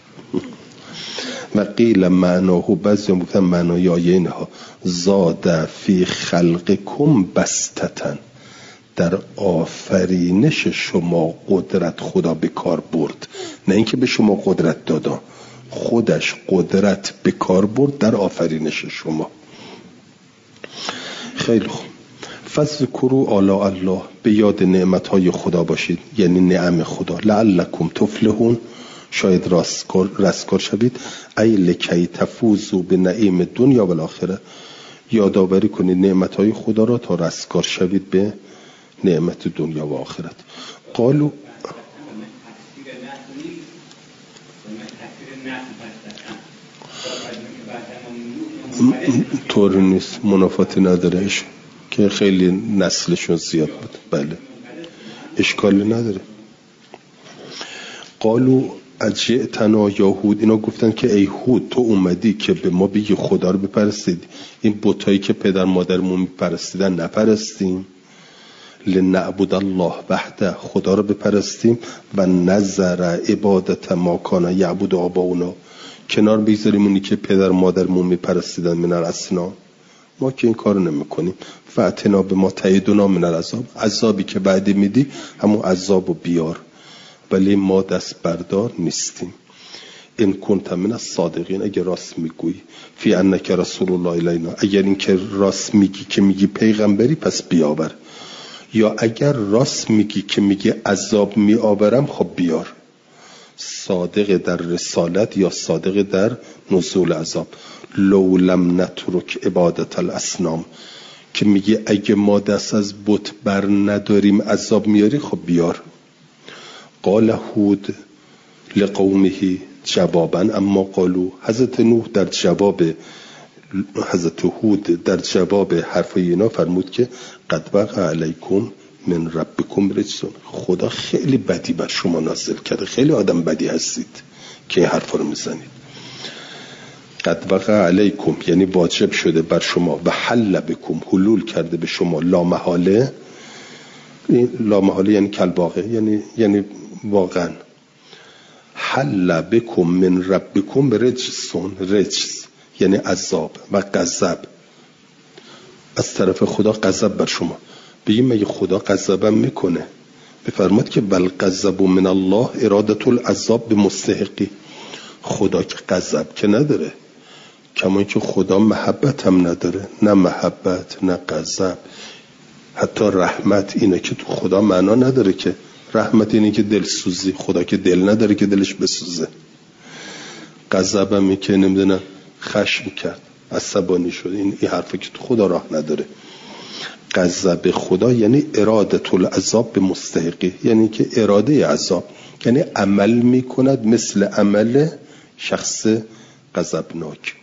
و قیل معناه، بعضی هم گفتن معنای آیه اینها زاد فی خلقکم بسطتن، در آفرینش شما قدرت خدا به کار برد، نه اینکه به شما قدرت دادا، خودش قدرت به کار برد در آفرینش شما. خیلی خوب. فذکروا آلاء الله، به یاد نعمتهای خدا باشید، یعنی نعم خدا. لعلکم تفلحون، شاید رستگار شوید. ای لکی تفوزوا به نعیم دنیا و الاخره، یادآوری کنید نعمتهای خدا را تا رستگار شوید به نعمت دنیا و آخرت. قالو طور نیست، منافاتی ندارهش که خیلی نسلشون زیاد بود. بله اشکالی نداره. قالو اجئتنا یا هود، اینا گفتن که ای هود تو اومدی که به ما بگی خدا رو بپرستید، این بتایی که پدر مادرمون میپرستیدن نپرستیم. لنعبد الله وحده، خدا رو بپرستیم. و نظر عبادت ما کان یعبد آباؤنا، کنار بگذاریم اونی که پدر مادرمون میپرستیدن من الاصنام، ما که این کارو نمیکنیم. فاتنا به ما تعیدنا من العذاب، عذابی که بعدی میدی همون عذابو بیار، ولی ما دست بردار نیستیم. این کنت من الصادقین، اگر راست میگویی، فی انک رسول الله الینا، اگر این که راست میگی که میگی پیغمبری پس بیاور، یا اگر راست میگی که میگی عذاب میآورم خب بیار. صادق در رسالت یا صادق در نزول عذاب. لو لم نترک عبادت الاصنام، که میگی اگه ما دست از بت بر نداریم عذاب میاری خب بیار. قال هود لقومه جوابا اما قالو، حضرت نوح در جواب حضرت هود در جواب حرف اینا فرمود که قد وقع علیکم من ربکم رجسون، خدا خیلی بدی بر شما نازل کرده، خیلی آدم بدی هستید که این حرفا رو میزنید. قد وقع علیکم یعنی واجب شده بر شما، و حل بکم حلول کرده به شما، لا محاله، لا محاله یعنی کل واقع، یعنی یعنی واقعا حل بکم من ربکم رجسون، رجس یعنی عذاب و غضب از طرف خدا، غضب بر شما. بگیم مگه خدا غضبم میکنه؟ بفرماد که بل غضب من الله اراده العذاب به مستحقی. خدا که غضب که نداره، کما که خدا محبت هم نداره، نه محبت نه غضب. حتی رحمت اینه که تو خدا معنا نداره که رحمت اینه که دلسوزی، خدا که دل نداره که دلش بسوزه. غضب هم اینه که نمیدونم خشم کرد، عصبانی شد، این این حرفه که تو خدا راه نداره. غضب خدا یعنی اراده العذاب به مستحقی، یعنی که اراده عذاب، یعنی عمل میکند مثل عمل شخص غضبناک.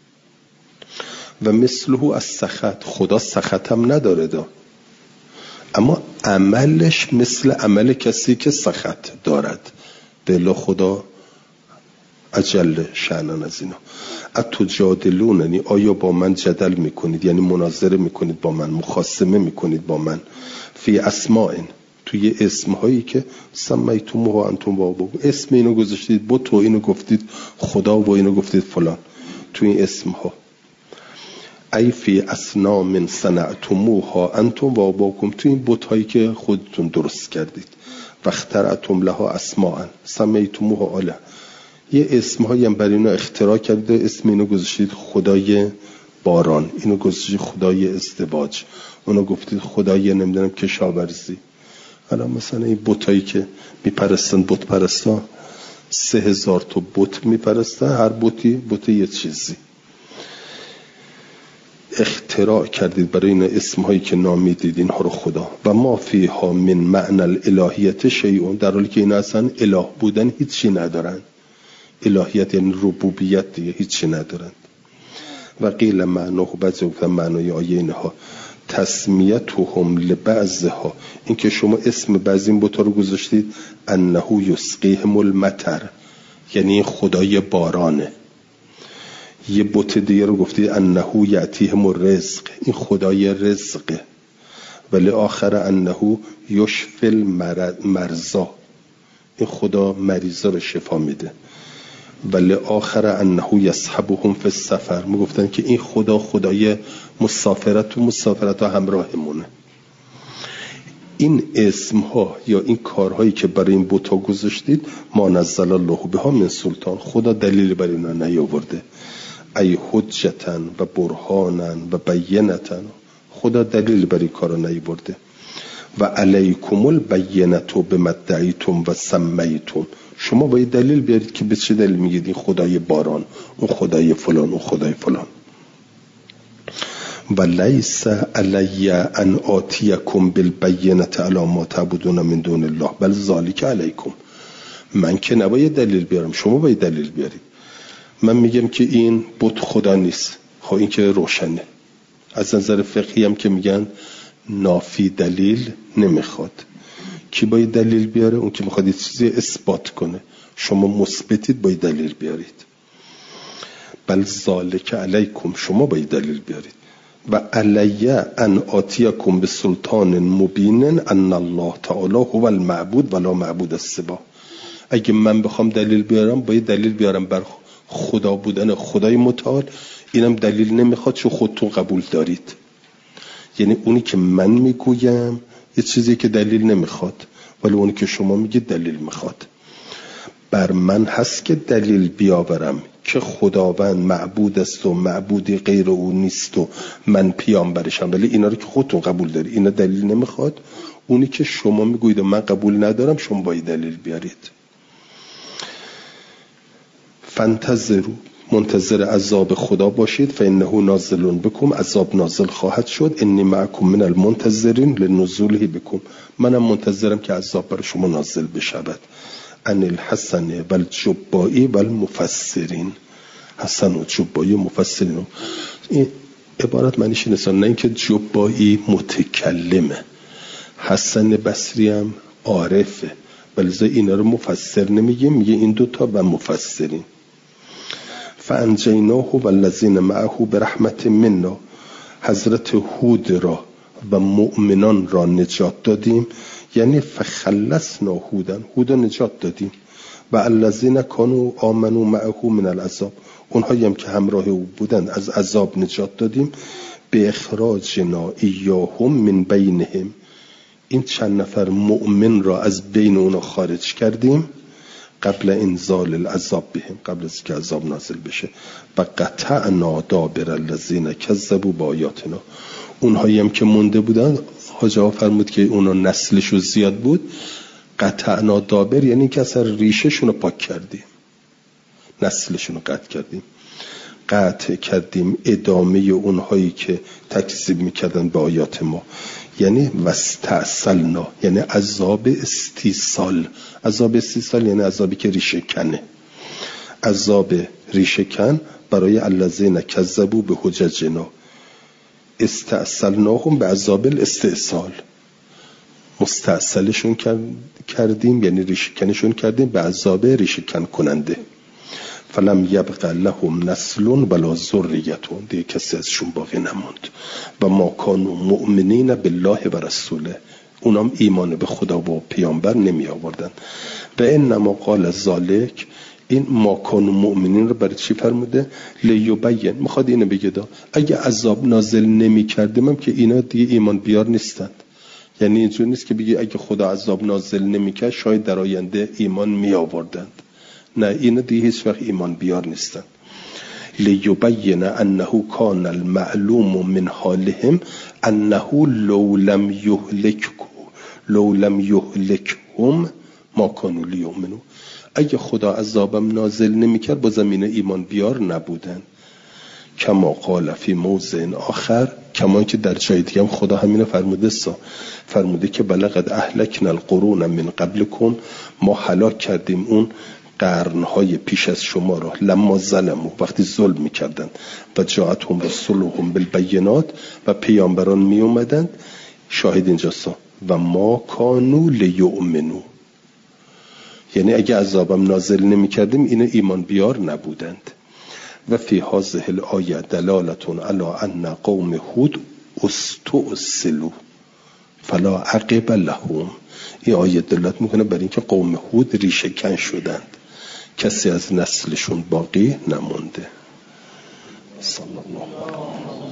و مثله از سخط، خدا سخط هم نداره دا، اما عملش مثل عمل کسی که سخط دارد. بلا خدا اجل شأنن از اینا. اتجادلوننی، آیا با من جدل میکنید، یعنی مناظره میکنید با من، مخاصمه میکنید با من، فی اسماء، توی اسمهایی که سمیتموها انتم و آباؤکم، اسم اینو گذاشتید، بت و اینو گفتید خدا و اینو گفتید فلان، توی این اسمها. ای فی اصنام صنعتموها انتم و آباؤکم، توی این بت هایی که خودتون درست کردید. و اخترعتم لها اسماء سمیتموها آله، یه اسمهایی هم برای اینا اختراع کرده، اسم اینو گذاشتید خدای باران، اینو گذاشتید خدای ازدواج، اونو گفتید خدای نمیدونم کشاورزی. حالا مثلا این بتایی که میپرستن، بت پرستا سه هزار تا بت میپرستن، هر بتی بت یه چیزی اختراع کردید برای این اسمهایی که نامیدید اینها رو خدا. و ما فیها من معنی الالهیت شیئون، در حالی که اینا اصلا اله بودن هیچی ندارن. الهیت یعنی ربوبیت دیگه، هیچی ندارند. و قیل معناه، بعضی گفتن معنای آیه اینها تسمیتهم لبعضها، این که شما اسم بعضی این بتا رو گذاشتید انه یسقیهم المطر، یعنی خدای بارانه. یه بت دیگه رو گفتید انه یعطیهم الرزق، این خدای رزقه. ولی آخر انه یشفی المرضا، این خدا مریضا رو شفا میده. ولی آخر انه یصحبهم فی السفر، میگفتن که این خدا خدای مسافرت و مسافرت ها همراهمونه. این اسم ها یا این کارهایی که برای این بوتا گذاشتید ما نزل الله بها من سلطان، خدا دلیل برای اینا نیاورده. ای حجتن و برهانن و بینتن، خدا دلیل برای کارا نیاورده. و علیکم البینة بما ادعیتم و سمیتم، شما باید دلیل بیارید که به چه دلیل میگید این خدای باران، اون خدای فلان، اون خدای فلان. و لیس علی ان آتیکم بالبینة علی ما تعبدون من دون الله بل ذلک علیکم، من که نباید دلیل بیارم، شما باید دلیل بیارید. من میگم که این بت خدا نیست، خب این که روشنه. از نظر فقهی هم که میگن نافی دلیل نمیخواد. کی باید دلیل بیاره؟ اون که میخواد یه چیزی اثبات کنه. شما مثبتید باید دلیل بیارید. بل ذالک علیکم، شما باید دلیل بیارید. و علی ان آتیکم بسلطان مبین ان الله تعالی هو المعبود ولا معبود سواه. اگه من بخوام دلیل بیارم باید دلیل بیارم بر خدا بودن خدای متعال، اینم دلیل نمیخواد چون خودتون قبول دارید. یعنی اونی که من میگویم یه چیزی که دلیل نمیخواد، ولی اونی که شما میگید دلیل میخواد. بر من هست که دلیل بیاورم که خداوند معبود است و معبودی غیر او نیست و من پیامبرشم، ولی اینا رو که خودتون قبول داری، اینا دلیل نمیخواد. اونی که شما میگوید من قبول ندارم، شما باید دلیل بیارید. فانتظروا، منتظر عذاب خدا باشید. فانه نازل بكم، عذاب نازل خواهد شد. انی معکم من المنتظرین لنزوله بكم، منم منتظرم که عذاب بر شما نازل بشود. ان الحسن والجبائی والمفسرین، حسن و جبائی و مفسرین. این عبارت معنیش اینه، نه اینکه جبائی متکلمه، حسن بصری هم عارفه، بلکه اینا رو مفسر نمیگه، میگه این دوتا و مفسرین. فانجیناه والذین معه برحمت منا، حضرت هود را و مؤمنان را نجات دادیم، یعنی فخلصنا هودن، هود را نجات دادیم. و الذین کانوا آمنوا معه من العذاب، اونهایی هم که همراه او بودن از عذاب نجات دادیم. به اخراجنا ایاهم من بینهم، این چند نفر مؤمن را از بین اونا خارج کردیم. قبل انزال العذاب بهم، قبل از که عذاب نازل بشه. و قطعنا دابر الذین کذبوا بآیاتنا، اونهایی هم که مونده بودن حاج آقا فرمود که اونا نسلشون زیاد بود. قطعنا دابر یعنی که اصلا ریشهشون رو پاک کردیم، نسلشون رو قطع کردیم. قطع کردیم ادامه اونهایی که تکذیب میکردن به آیات ما. یعنی واستأصلنا، یعنی عذاب استیصال. عذاب استیصال یعنی عذابی که ریشه کنه. عذاب ریشه کن برای الذین کذبوا به حججنا. استأصلناهم به عذاب الاستئصال، مستأصلشون کردیم یعنی ریشه کنشون کردیم به عذاب ریشه کن کننده. فلم یبق لهم نسل ولا ذریة، دیگه کسی ازشون باقی نموند. و ما کانوا مؤمنین بالله و رسوله، اونام ایمان به خدا و پیامبر نمی آوردن. و انما قال ذالک، این ما کانوا مؤمنین رو برای چی فرموده؟ لیبین، میخواد اینو بگه دا اگه عذاب نازل نمی کردیم که اینا دیگه ایمان بیار نیستند. یعنی اینجور نیست که بگی اگه خدا عذاب نازل نمی کرد شاید در آینده ایمان می آوردند. نه، اینا دیگه هیچ وقت ایمان بیار نیستن. لیبین انه کان المعلوم من حالهم انه لو لم یهلک لو لم یهلکهم ما کانوا لیؤمنوا، اگه خدا عذابم نازل نمیکرد با زمین ایمان بیار نبودن. کما قال فی موضع آخر، کما که در جای دیگه هم خدا همینو فرموده سا فرموده که بلقد اهلکنا القرون من قبلکم، ما هلاک کردیم اون قرنهای پیش از شما را. لما ظلموا، وقتی ظلم میکردن. و جاءتهم رسولهم بالبینات، و پیامبران می اومدند. شاهد اینجاست و ما کانوا لیؤمنوا، یعنی اگه عذابم نازل نمی کردیم اینا ایمان بیار نبودند. و فی هذه الآیه دلالتون علی ان قوم هود استؤصلوا فلا عقب لهم، این آیه دلالت میکنه بر اینکه قوم هود ریشه کن شدند، کسی از نسلشون باقی نمونده. صلی الله علیه و